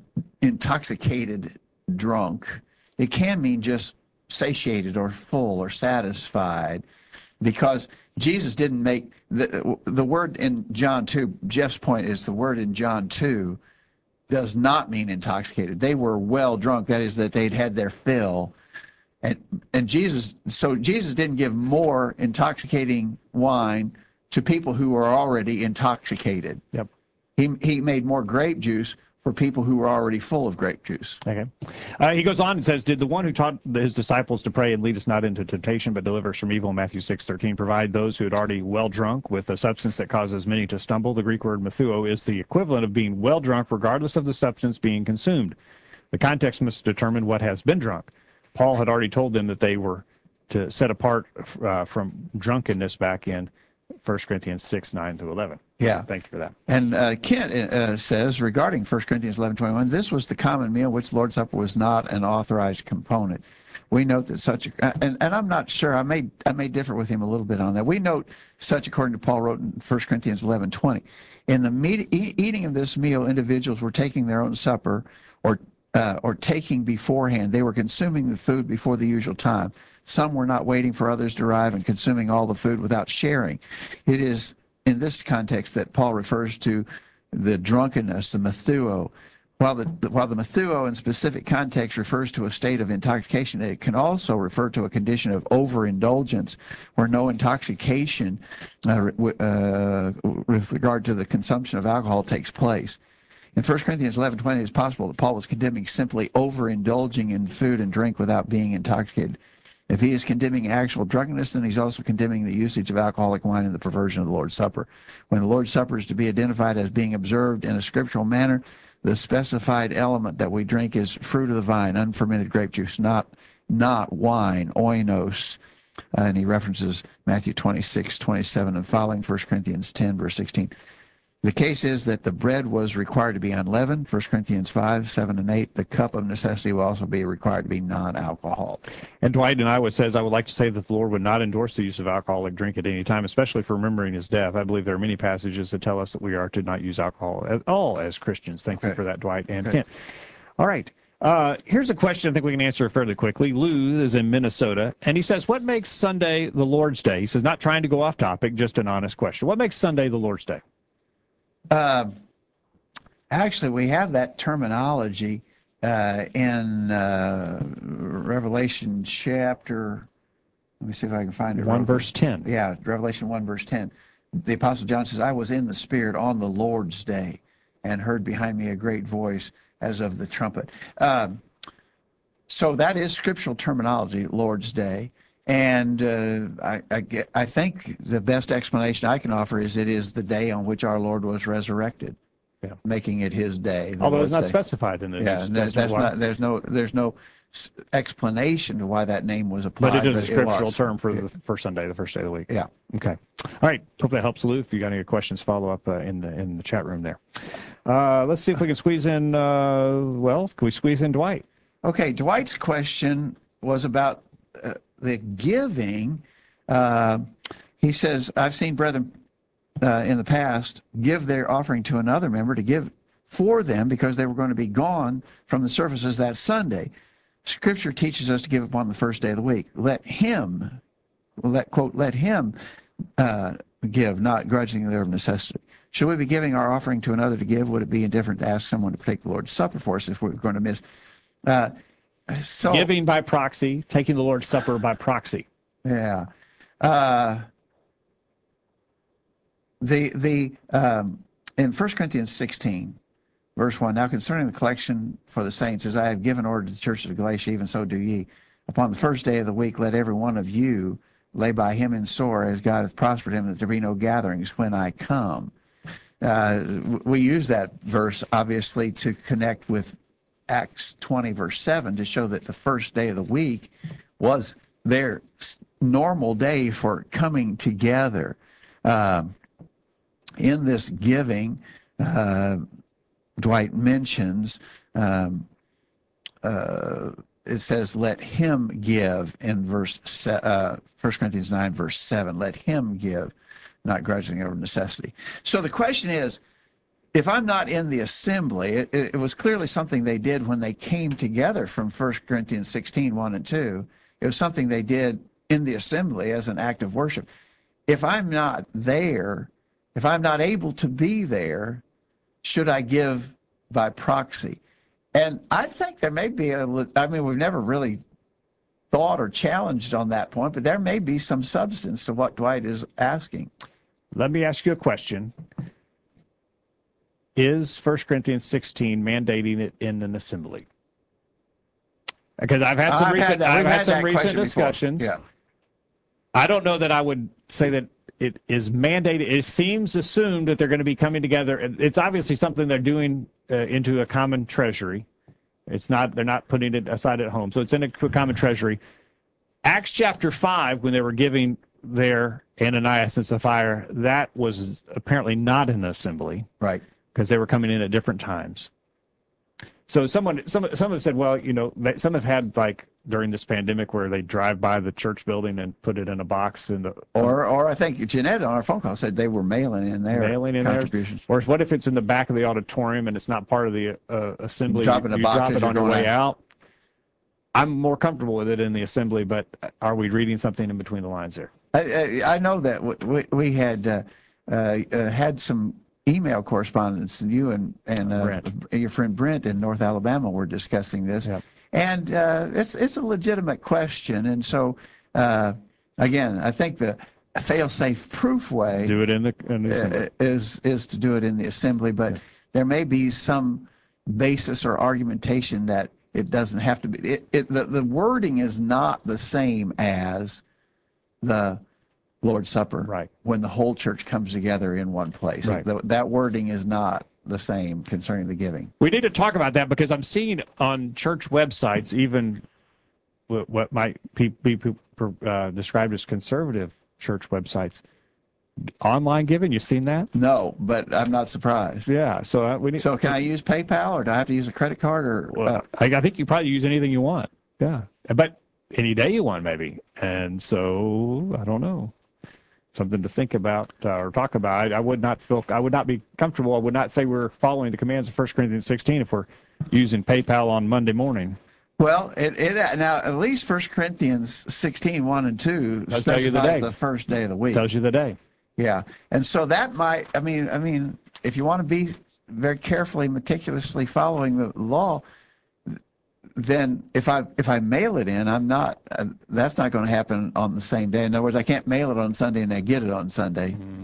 intoxicated, drunk. It can mean just satiated or full or satisfied, because Jesus didn't make the the word in John two. Jeff's point is the word in John two does not mean intoxicated. They were well drunk. That is, that they'd had their fill, and and Jesus. So Jesus didn't give more intoxicating wine to people who were already intoxicated. Yep. He he made more grape juice for people who were already full of grape juice. Okay. Uh, he goes on and says, did the one who taught his disciples to pray and lead us not into temptation but deliver us from evil, Matthew six thirteen, provide those who had already well drunk with a substance that causes many to stumble? The Greek word methuo is the equivalent of being well drunk regardless of the substance being consumed. The context must determine what has been drunk. Paul had already told them that they were to set apart uh, from drunkenness back in First Corinthians six, nine to eleven. Yeah. Thank you for that. And uh, Kent uh, says, regarding First Corinthians eleven twenty-one, this was the common meal which the Lord's Supper was not an authorized component. We note that such, a, and, and I'm not sure, I may I may differ with him a little bit on that. We note such, according to Paul wrote in First Corinthians eleven twenty, in the meet, e- eating of this meal, individuals were taking their own supper or uh, or taking beforehand. They were consuming the food before the usual time. Some were not waiting for others to arrive and consuming all the food without sharing. It is in this context that Paul refers to the drunkenness, the methuo. While the while the methuo in specific context refers to a state of intoxication, it can also refer to a condition of overindulgence where no intoxication uh, uh, with regard to the consumption of alcohol takes place. In First Corinthians eleven twenty, it's possible that Paul was condemning simply overindulging in food and drink without being intoxicated. If he is condemning actual drunkenness, then he's also condemning the usage of alcoholic wine and the perversion of the Lord's Supper. When the Lord's Supper is to be identified as being observed in a scriptural manner, the specified element that we drink is fruit of the vine, unfermented grape juice, not not wine, oinos. Uh, and he references Matthew twenty-six, twenty-seven and following, First Corinthians ten, verse sixteen. The case is that the bread was required to be unleavened, First Corinthians five, seven, and eight. The cup of necessity will also be required to be non-alcoholic. And Dwight in Iowa says, I would like to say that the Lord would not endorse the use of alcoholic drink at any time, especially for remembering his death. I believe there are many passages that tell us that we are to not use alcohol at all as Christians. Thank okay. you for that, Dwight and okay. Kent. All right. Uh, here's a question I think we can answer fairly quickly. Lou is in Minnesota, and he says, what makes Sunday the Lord's Day? He says, not trying to go off topic, just an honest question. What makes Sunday the Lord's Day? Uh, actually, we have that terminology uh, in uh, Revelation chapter, let me see if I can find it. one verse ten. Yeah, Revelation one verse ten. the Apostle John says, I was in the Spirit on the Lord's day and heard behind me a great voice as of the trumpet. Um, so that is scriptural terminology, Lord's day. And uh, I, I, get, I think the best explanation I can offer is it is the day on which our Lord was resurrected, yeah. making it his day. Although Lord's it's not day. specified in the Yeah, New that's, that's Testament. not. There's no. There's no explanation to why that name was applied. But it is a scriptural was. term for yeah. the first Sunday, the first day of the week. Yeah. Okay. All right. Hope that helps, Lou. If you got any questions, follow up uh, in the in the chat room there. Uh, let's see if we can squeeze in. Uh, well, can we squeeze in Dwight? Okay. Dwight's question was about uh, the giving. Uh, he says, "I've seen brethren uh, in the past give their offering to another member to give for them because they were going to be gone from the services that Sunday. Scripture teaches us to give upon the first day of the week. Let him, let quote, let him uh, give, not grudgingly or of necessity. Should we be giving our offering to another to give? Would it be indifferent to ask someone to take the Lord's Supper for us if we're going to miss? Uh, so Giving by proxy, taking the Lord's Supper by proxy. Yeah. Uh, the the um, in First Corinthians sixteen. Verse one, now concerning the collection for the saints, as I have given order to the church of Galatia, even so do ye. Upon the first day of the week, let every one of you lay by him in store, as God hath prospered him, that there be no gatherings when I come. Uh, we use that verse, obviously, to connect with Acts twenty, verse seven, to show that the first day of the week was their normal day for coming together. Uh, in this giving, uh, Dwight mentions, um, uh, it says, let him give in verse, se- uh, First Corinthians nine, verse seven. Let him give, not grudgingly or necessity. So the question is, if I'm not in the assembly, it, it was clearly something they did when they came together from First Corinthians sixteen, one and two. It was something they did in the assembly as an act of worship. If I'm not there, if I'm not able to be there, should I give by proxy? And I think there may be a, I mean, we've never really thought or challenged on that point, but there may be some substance to what Dwight is asking. Let me ask you a question. Is First Corinthians sixteen mandating it in an assembly? Because I've had some I've recent, had that- I've we've had had some that recent question before. discussions. Yeah. I don't know that I would say that it is mandated. It seems assumed that they're going to be coming together. It's obviously something they're doing uh, into a common treasury. It's not, they're not putting it aside at home. So it's in a common treasury. Acts chapter five, when they were giving their Ananias and Sapphira, that was apparently not an assembly. Right. Because they were coming in at different times. So someone, some, some have said, well, you know, they, some have had like during this pandemic where they drive by the church building and put it in a box in the Or, or I think Jeanette on our phone call said they were mailing in their mailing in contributions. there. Or what if it's in the back of the auditorium and it's not part of the uh, assembly? Drop it in a you box drop as it you're on your going way out. I'm more comfortable with it in the assembly, but are we reading something in between the lines there? I, I, I know that we, we had uh, uh, uh, had some email correspondence, and you and and uh, your friend Brent in North Alabama were discussing this, yep. and uh, it's it's a legitimate question. And so, uh, again, I think the fail-safe proof way do it in the, in the assembly. is is to do it in the assembly, but yeah. there may be some basis or argumentation that it doesn't have to be. It, it the the wording is not the same as the Lord's Supper, right? When the whole church comes together in one place, right. the, that wording is not the same concerning the giving. We need to talk about that because I'm seeing on church websites, even what might be, be uh, described as conservative church websites, online giving. You seen that? No, but I'm not surprised. Yeah, so uh, we need. So can I use PayPal, or do I have to use a credit card, or? Well, uh, I, I think you probably use anything you want. Yeah, but any day you want, maybe. And so I don't know. Something to think about uh, or talk about. I, I would not feel. I would not be comfortable. I would not say we're following the commands of First Corinthians sixteen if we're using PayPal on Monday morning. Well, it, it now at least First Corinthians sixteen, one and two Does tell you the day. The first day of the week. Tells you the day. Yeah, and so that might. I mean, I mean, if you want to be very carefully, meticulously following the law, then if I if I mail it in, I'm not. Uh, that's not going to happen on the same day. In other words, I can't mail it on Sunday and I get it on Sunday. Mm.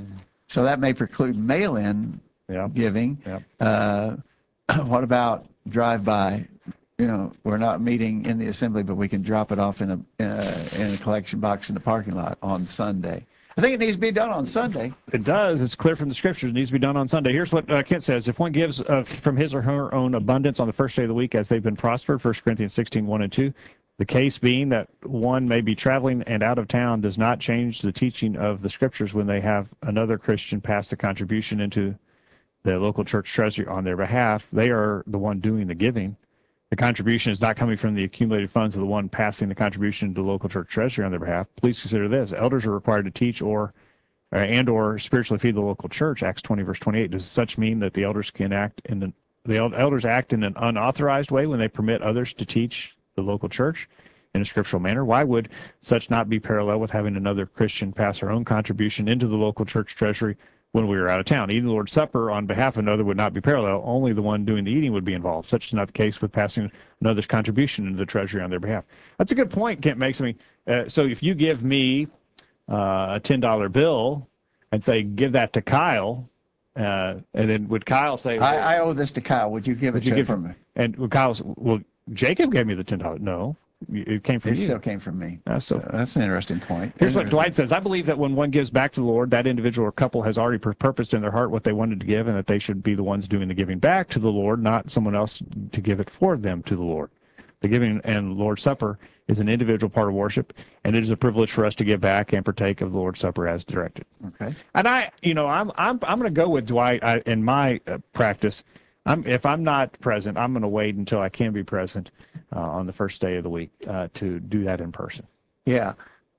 So that may preclude mail-in Yeah. giving. Yeah. Uh, what about drive-by? You know, we're not meeting in the assembly, but we can drop it off in a uh, in a collection box in the parking lot on Sunday. I think it needs to be done on Sunday. It does. It's clear from the scriptures. It needs to be done on Sunday. Here's what uh, Kent says. If one gives uh, from his or her own abundance on the first day of the week as they've been prospered, First Corinthians sixteen, one and two, the case being that one may be traveling and out of town does not change the teaching of the scriptures when they have another Christian pass the contribution into the local church treasury on their behalf. They are the one doing the giving. The contribution is not coming from the accumulated funds of the one passing the contribution to the local church treasury on their behalf. Please consider this. Elders are required to teach or uh, and or spiritually feed the local church. Acts twenty, verse twenty-eight. Does such mean that the elders can act in the, the elders act in an unauthorized way when they permit others to teach the local church in a scriptural manner? Why would such not be parallel with having another Christian pass our own contribution into the local church treasury when we were out of town? Eating the Lord's Supper on behalf of another would not be parallel. Only the one doing the eating would be involved. Such is not the case with passing another's contribution into the treasury on their behalf. That's a good point Kent makes. I mean, uh, so if you give me uh, a ten dollar bill and say, give that to Kyle, uh, and then would Kyle say, well, I, I owe this to Kyle. Would you give it would you to give him? him? And would Kyle say, well, Jacob gave me the ten dollars. No, it came from It you. still came from me. Uh, so Uh, that's an interesting point. Here's what Dwight says. I believe that when one gives back to the Lord, that individual or couple has already pur- purposed in their heart what they wanted to give, and that they should be the ones doing the giving back to the Lord, not someone else to give it for them to the Lord. The giving and Lord's Supper is an individual part of worship, and it is a privilege for us to give back and partake of the Lord's Supper as directed. Okay. And I, you know, I'm I'm I'm going to go with Dwight I, in my uh, practice. I'm if I'm not present, I'm going to wait until I can be present uh, on the first day of the week uh, to do that in person. Yeah.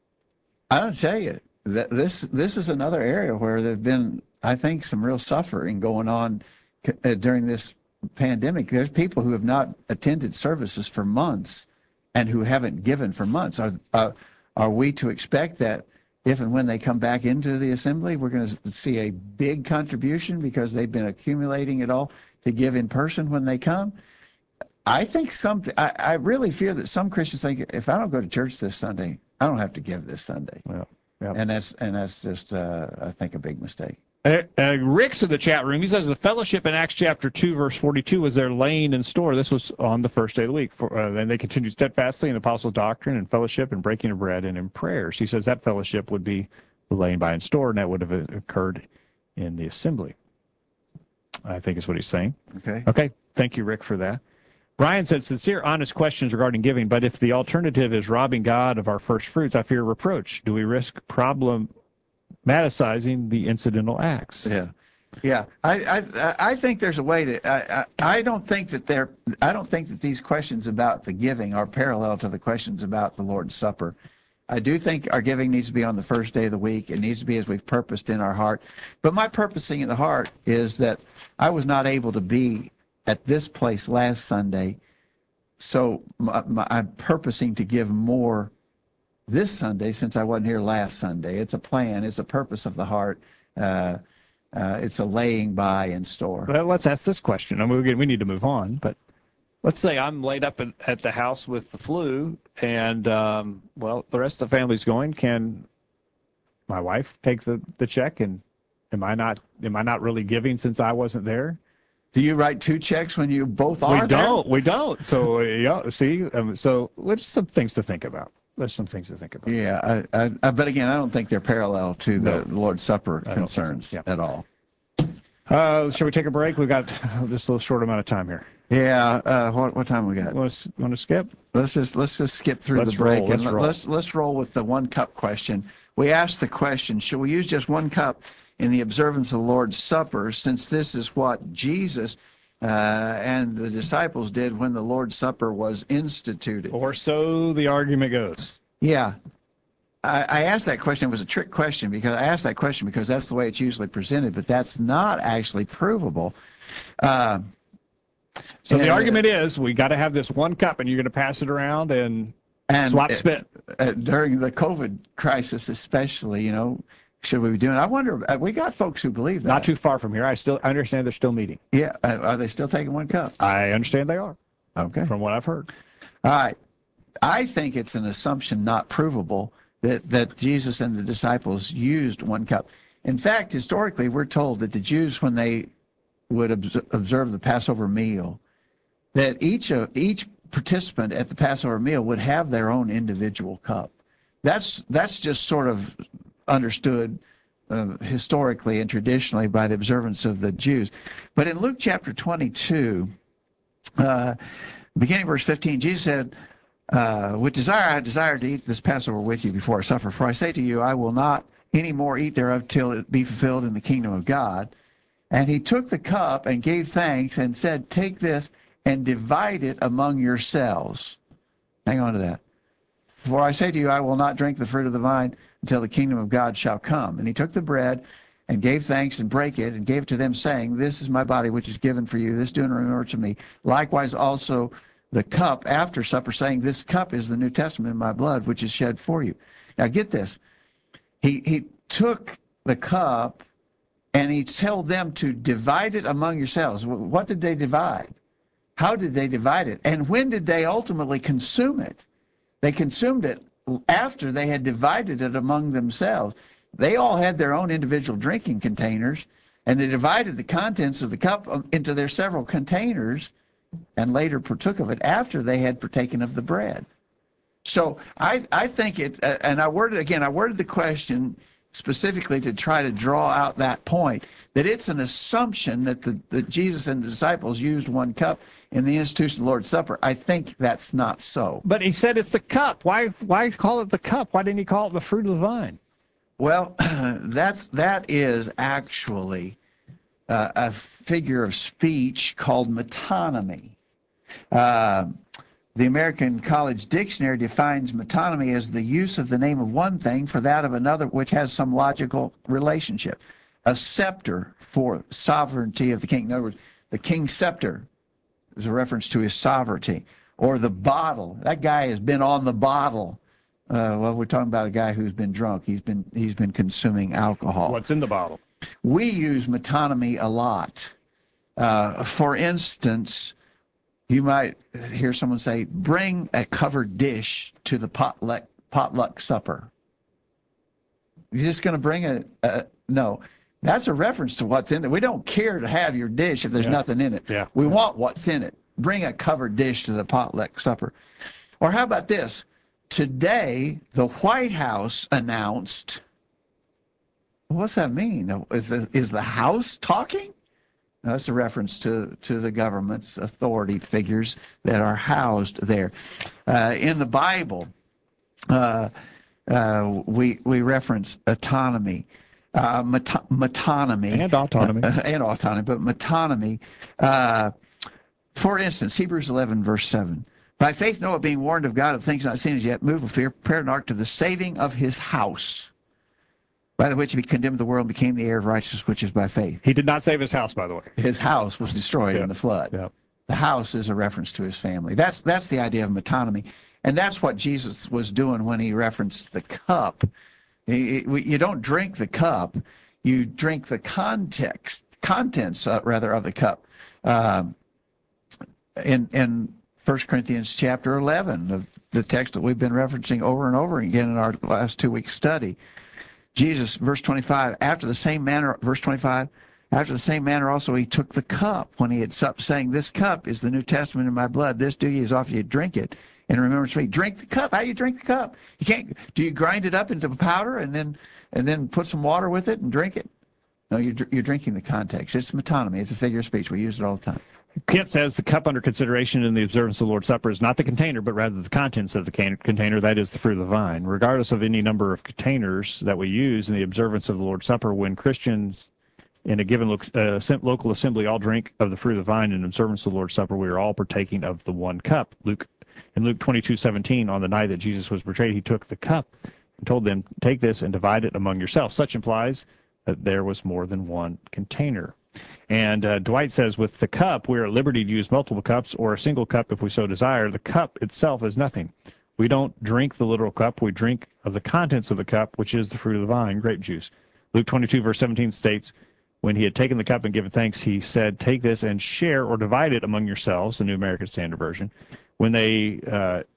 I don't tell you that this this is another area where there's been, I think, some real suffering going on uh, during this pandemic. There's people who have not attended services for months and who haven't given for months. Are uh, are we to expect that if and when they come back into the assembly, we're going to see a big contribution because they've been accumulating it all to give in person when they come? I think some. I, I really fear that some Christians think if I don't go to church this Sunday, I don't have to give this Sunday. Well, yeah. And that's and that's just uh, I think a big mistake. Uh, uh, Rick's in the chat room. He says the fellowship in Acts chapter two, verse forty-two, was their laying in store. This was on the first day of the week. For, uh, and they continued steadfastly in the apostles' doctrine and fellowship and breaking of bread and in prayers. He says that fellowship would be the laying by in store, and that would have occurred in the assembly. I think is what he's saying. Okay. Okay. Thank you, Rick, for that. Brian said, sincere, honest questions regarding giving, but if the alternative is robbing God of our first fruits, I fear reproach. Do we risk problematicizing the incidental acts? Yeah. Yeah, I, I I think there's a way to. I, I I don't think that they're. I don't think that these questions about the giving are parallel to the questions about the Lord's Supper. I do think our giving needs to be on the first day of the week. It needs to be as we've purposed in our heart. But my purposing in the heart is that I was not able to be at this place last Sunday, so my, my, I'm purposing to give more this Sunday since I wasn't here last Sunday. It's a plan. It's a purpose of the heart. Uh, Uh, it's a laying by in store. Well, let's ask this question. I mean, we we need to move on, but let's say I'm laid up in, at the house with the flu, and, um, well, the rest of the family's going. Can my wife take the, the check, and am I not am I not really giving since I wasn't there? Do you write two checks when you both are We there? don't. We don't. So, uh, yeah, see, um, so let's some things to think about. There's some things to think about. Yeah, I, I, I, but again, I don't think they're parallel to No. the Lord's Supper I don't think so. concerns Yeah. at all. Uh, shall we take a break? We've got just a little short amount of time here. Yeah, uh, what what time we got? Want to, want to skip? Let's just let's just skip through Let's the break roll, let's and let- roll. let's let's roll with the one cup question. We asked the question: should we use just one cup in the observance of the Lord's Supper, since this is what Jesus uh, and the disciples did when the Lord's Supper was instituted? Or so the argument goes. Yeah. I, I asked that question. It was a trick question because I asked that question because that's the way it's usually presented, but that's not actually provable. Uh, So the and- argument is we got to have this one cup, and you're going to pass it around and, and swap uh, spit. uh, during the COVID crisis, especially, you know, should we be doing? I wonder. Uh, we got folks who believe that. Not too far from here. I still I understand they're still meeting. Yeah. Uh, are they still taking one cup? I understand they are, Okay. from what I've heard. All right. I think it's an assumption not provable that, that Jesus and the disciples used one cup. In fact, historically, we're told that the Jews, when they would obs- observe the Passover meal, that each of each participant at the Passover meal would have their own individual cup. That's that's just sort of understood uh, historically and traditionally by the observance of the Jews. But in Luke chapter twenty-two, uh, beginning verse fifteen, Jesus said, uh, with desire I desire to eat this Passover with you before I suffer. For I say to you, I will not any more eat thereof till it be fulfilled in the kingdom of God. And he took the cup and gave thanks and said, take this and divide it among yourselves. Hang on to that. For I say to you, I will not drink the fruit of the vine until the kingdom of God shall come. And he took the bread and gave thanks and brake it and gave it to them, saying, this is my body which is given for you. This do in remembrance of me. Likewise also the cup after supper, saying, this cup is the New Testament in my blood, which is shed for you. Now get this. He, he took the cup and he told them to divide it among yourselves. What did they divide? How did they divide it? And when did they ultimately consume it? They consumed it after they had divided it among themselves. They all had their own individual drinking containers, and they divided the contents of the cup into their several containers and later partook of it after they had partaken of the bread. So I, I think it, uh, and I worded, again, I worded the question specifically to try to draw out that point, that it's an assumption that, the, that Jesus and the disciples used one cup in the institution of the Lord's Supper. I think that's not so. But he said it's the cup. Why why call it the cup? Why didn't he call it the fruit of the vine? Well, that's, that is actually uh, a figure of speech called metonymy. Uh, The American College Dictionary defines metonymy as the use of the name of one thing for that of another which has some logical relationship. A scepter for sovereignty of the king. In other words, the king's scepter is a reference to his sovereignty. Or the bottle. That guy has been on the bottle. Uh, well, we're talking about a guy who's been drunk. He's been he's been consuming alcohol. What's in the bottle? We use metonymy a lot. Uh, for instance, you might hear someone say, bring a covered dish to the potluck, potluck supper. You're just going to bring a, a, no. That's a reference to what's in it. We don't care to have your dish if there's Yeah. nothing in it. Yeah. We want what's in it. Bring a covered dish to the potluck supper. Or how about this? Today, the White House announced, what's that mean? Is the, is the House talking? No, that's a reference to, to the government's authority figures that are housed there. Uh, in the Bible, uh, uh, we we reference autonomy, uh, meto- metonymy. And autonomy. Uh, and autonomy, but metonymy. Uh, for instance, Hebrews eleven, verse seven. By faith Noah, being warned of God of things not seen as yet, moved with fear, prepared an ark to the saving of his house, by the which he condemned the world and became the heir of righteousness, which is by faith. He did not save his house, by the way. His house was destroyed Yeah. in the flood. Yeah. The house is a reference to his family. That's that's the idea of metonymy, and that's what Jesus was doing when he referenced the cup. He, he, you don't drink the cup; you drink the context, contents uh, rather of the cup. Um, in in First Corinthians chapter eleven, the, the text that we've been referencing over and over again in our last two weeks study. Jesus, verse twenty-five, after the same manner, verse twenty-five, after the same manner also he took the cup when he had supped, saying, this cup is the New Testament in my blood. This do ye as often you drink it in remembrance of me. Drink the cup. How do you drink the cup? You can't, do you grind it up into powder and then and then put some water with it and drink it? No, you're, you're drinking the context. It's metonymy. It's a figure of speech. We use it all the time. Kent says the cup under consideration in the observance of the Lord's Supper is not the container, but rather the contents of the can- container, that is the fruit of the vine. Regardless of any number of containers that we use in the observance of the Lord's Supper, when Christians in a given lo- uh, local assembly all drink of the fruit of the vine in observance of the Lord's Supper, we are all partaking of the one cup. Luke in Luke twenty-two seventeen, on the night that Jesus was betrayed, he took the cup and told them, take this and divide it among yourselves. Such implies that there was more than one container. And uh, Dwight says, with the cup, we are at liberty to use multiple cups or a single cup if we so desire. The cup itself is nothing. We don't drink the literal cup. We drink of the contents of the cup, which is the fruit of the vine, grape juice. Luke twenty-two, verse seventeen states, when he had taken the cup and given thanks, he said, take this and share or divide it among yourselves, the New American Standard Version. When they uh,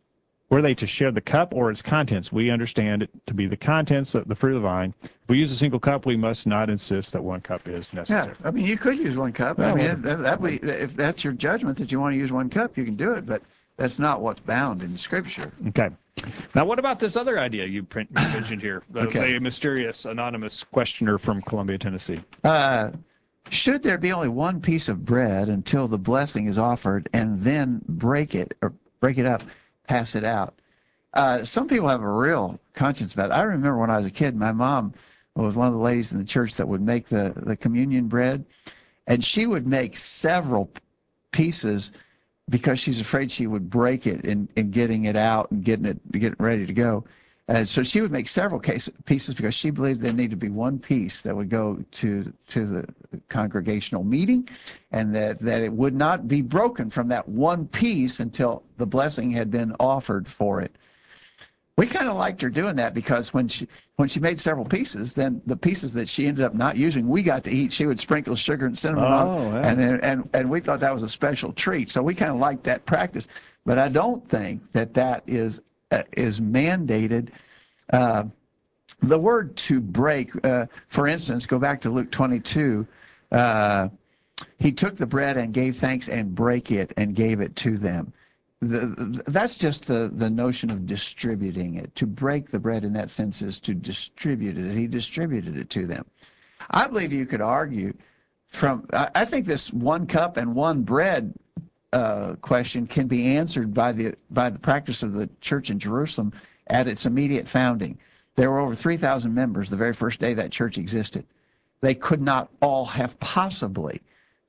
were they to share the cup or its contents? We understand it to be the contents of the fruit of the vine. If we use a single cup, we must not insist that one cup is necessary. Yeah, I mean, you could use one cup. Yeah, I mean, well, that, that be, if that's your judgment that you want to use one cup, you can do it, but that's not what's bound in Scripture. Okay. Now, what about this other idea you print, you mentioned here? The, Okay. the mysterious anonymous questioner from Columbia, Tennessee. Uh, should there be only one piece of bread until the blessing is offered, and then break it or break it up, pass it out? Uh, some people have a real conscience about it. I remember when I was a kid, my mom was one of the ladies in the church that would make the, the communion bread, and she would make several pieces because she's afraid she would break it in, in getting it out and getting it getting ready to go. And so she would make several case, pieces because she believed there needed to be one piece that would go to to the congregational meeting, and that, that it would not be broken from that one piece until the blessing had been offered for it. We kind of liked her doing that because when she when she made several pieces, then the pieces that she ended up not using, we got to eat. She would sprinkle sugar and cinnamon Oh, on, yeah. and and and we thought that was a special treat. So we kind of liked that practice. But I don't think that that is uh, is mandated. Uh, the word to break, uh, for instance, go back to Luke twenty-two. Uh, he took the bread and gave thanks and break it and gave it to them. The, that's just the, the notion of distributing it. To break the bread in that sense is to distribute it. He distributed it to them. I believe you could argue from, I, I think this one cup and one bread uh, question can be answered by the, by the practice of the church in Jerusalem at its immediate founding. There were over three thousand members the very first day that church existed. They could not all have possibly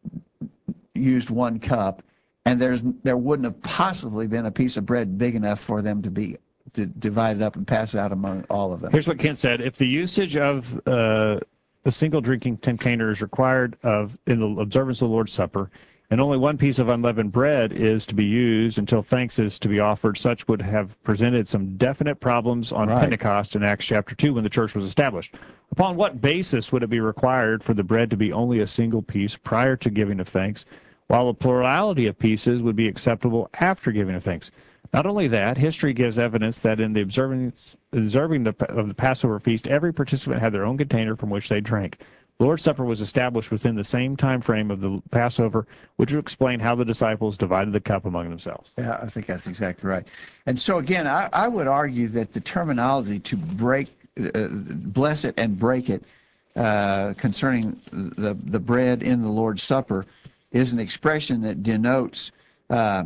used one cup, and there's there wouldn't have possibly been a piece of bread big enough for them to be to divide it up and pass it out among all of them. Here's what Kent said. If the usage of uh, a single drinking container is required of in the observance of the Lord's Supper, and only one piece of unleavened bread is to be used until thanks is to be offered, such would have presented some definite problems on Right. Pentecost in Acts chapter two when the church was established. Upon what basis would it be required for the bread to be only a single piece prior to giving of thanks, while a plurality of pieces would be acceptable after giving of thanks? Not only that, history gives evidence that in the observance, observing the, of the Passover feast, every participant had their own container from which they drank. The Lord's Supper was established within the same time frame of the Passover, which would explain how the disciples divided the cup among themselves. Yeah, I think that's exactly right. And so again, I, I would argue that the terminology to break, uh, bless it and break it, uh, concerning the the bread in the Lord's Supper, is an expression that denotes uh,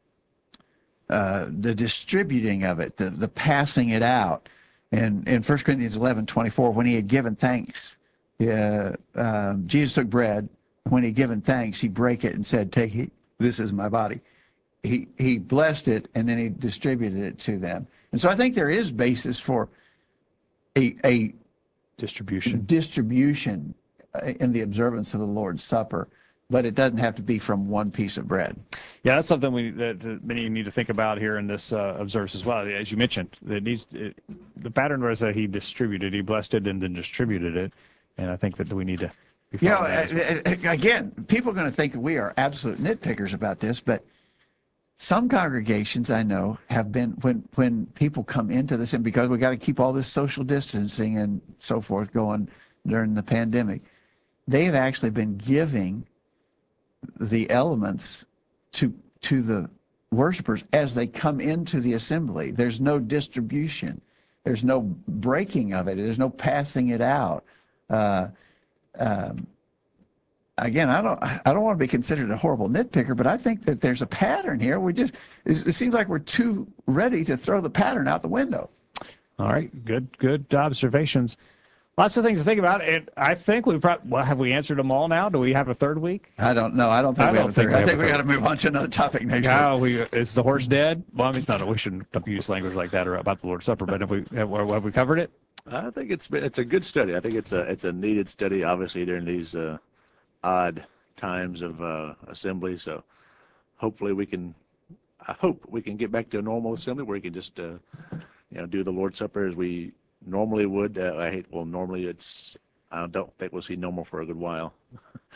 uh, the distributing of it, the, the passing it out. And in First Corinthians eleven twenty-four, when he had given thanks, uh, uh, Jesus took bread. When he had given thanks, he brake it and said, "Take it, this is my body." He he blessed it, and then he distributed it to them. And so I think there is basis for a a Distribution. distribution in the observance of the Lord's Supper, but it doesn't have to be from one piece of bread. Yeah, that's something we that, that many need to think about here in this uh, observance as well. As you mentioned, it needs it, the pattern was that he distributed, he blessed it, and then distributed it. And I think that we need to be You know, following that as well. uh, uh, again, people are going to think that we are absolute nitpickers about this, but some congregations I know have been, when when people come into this, and because we got to keep all this social distancing and so forth going during the pandemic, they have actually been giving the elements to to the worshipers as they come into the assembly. There's no distribution. There's no breaking of it. There's no passing it out. Uh, um, again, I don't I don't want to be considered a horrible nitpicker, but I think that there's a pattern here. We just it, it seems like we're too ready to throw the pattern out the window. All right, good good observations. Lots of things to think about, and I think we probably well, have we answered them all now? Do we have a third week? I don't know. I don't think I we don't have a think third. we I have think a we third. got to move on to another topic next Now week. we is the horse dead? Well, I mean, it's not. We shouldn't use language like that or about the Lord's Supper. But have we have, have we covered it? I think it's been, it's a good study. I think it's a it's a needed study, obviously during these uh, odd times of uh, assembly. So hopefully we can. I hope we can get back to a normal assembly where we can just uh, you know do the Lord's Supper as we normally would. Uh, I hate well normally it's. I don't think we'll see normal for a good while.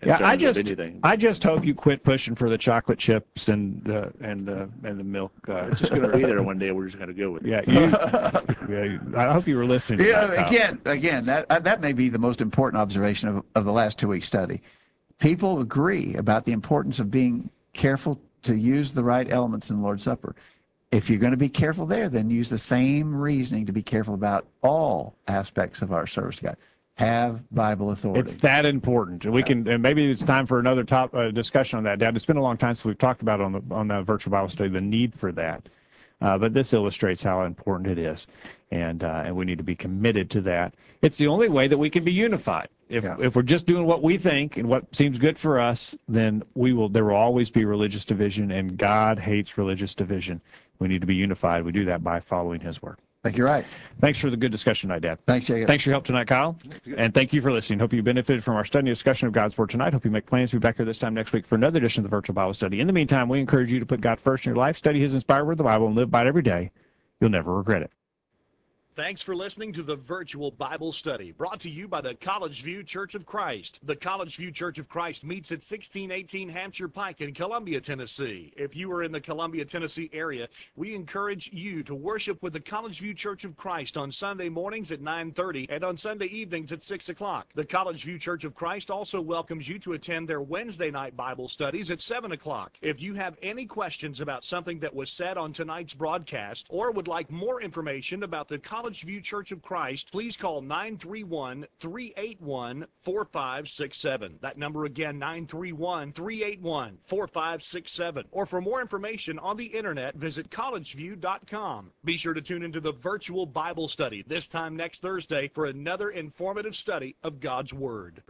in Yeah, terms I just of anything. I just hope you quit pushing for the chocolate chips and the and the and the milk. Uh, It's just going to be there one day. We're just going to go with it. yeah, you, yeah, you- I hope you were listening. To Yeah, that, Kyle. again, again, that uh, that may be the most important observation of, of the last two week study. People agree about the importance of being careful to use the right elements in the Lord's Supper. If you're going to be careful there, then use the same reasoning to be careful about all aspects of our service to God. Have Bible authority. It's that important. We can, and maybe it's time for another top uh, discussion on that, Dad. It's been a long time since we've talked about on the on the virtual Bible study the need for that. Uh, but this illustrates how important it is, and uh, and we need to be committed to that. It's the only way that we can be unified. If Yeah. if we're just doing what we think and what seems good for us, then we will. There will always be religious division, and God hates religious division. We need to be unified. We do that by following His word. I think you're right. Thanks for the good discussion tonight, Dad. Thanks, Jacob. Thanks for your help tonight, Kyle. And thank you for listening. Hope you benefited from our study and discussion of God's Word tonight. Hope you make plans to be back here this time next week for another edition of the Virtual Bible Study. In the meantime, we encourage you to put God first in your life, study His inspired Word, the Bible, and live by it every day. You'll never regret it. Thanks for listening to the Virtual Bible Study, brought to you by the College View Church of Christ. The College View Church of Christ meets at sixteen eighteen Hampshire Pike in Columbia, Tennessee. If you are in the Columbia, Tennessee area, we encourage you to worship with the College View Church of Christ on Sunday mornings at nine thirty and on Sunday evenings at six o'clock. The College View Church of Christ also welcomes you to attend their Wednesday night Bible studies at seven o'clock. If you have any questions about something that was said on tonight's broadcast or would like more information about the College View Church of Christ, please call nine three one, three eight one, four five six seven. That number again, nine three one, three eight one, four five six seven. Or for more information on the internet, visit college view dot com. Be sure to tune into the Virtual Bible Study this time next Thursday for another informative study of God's Word.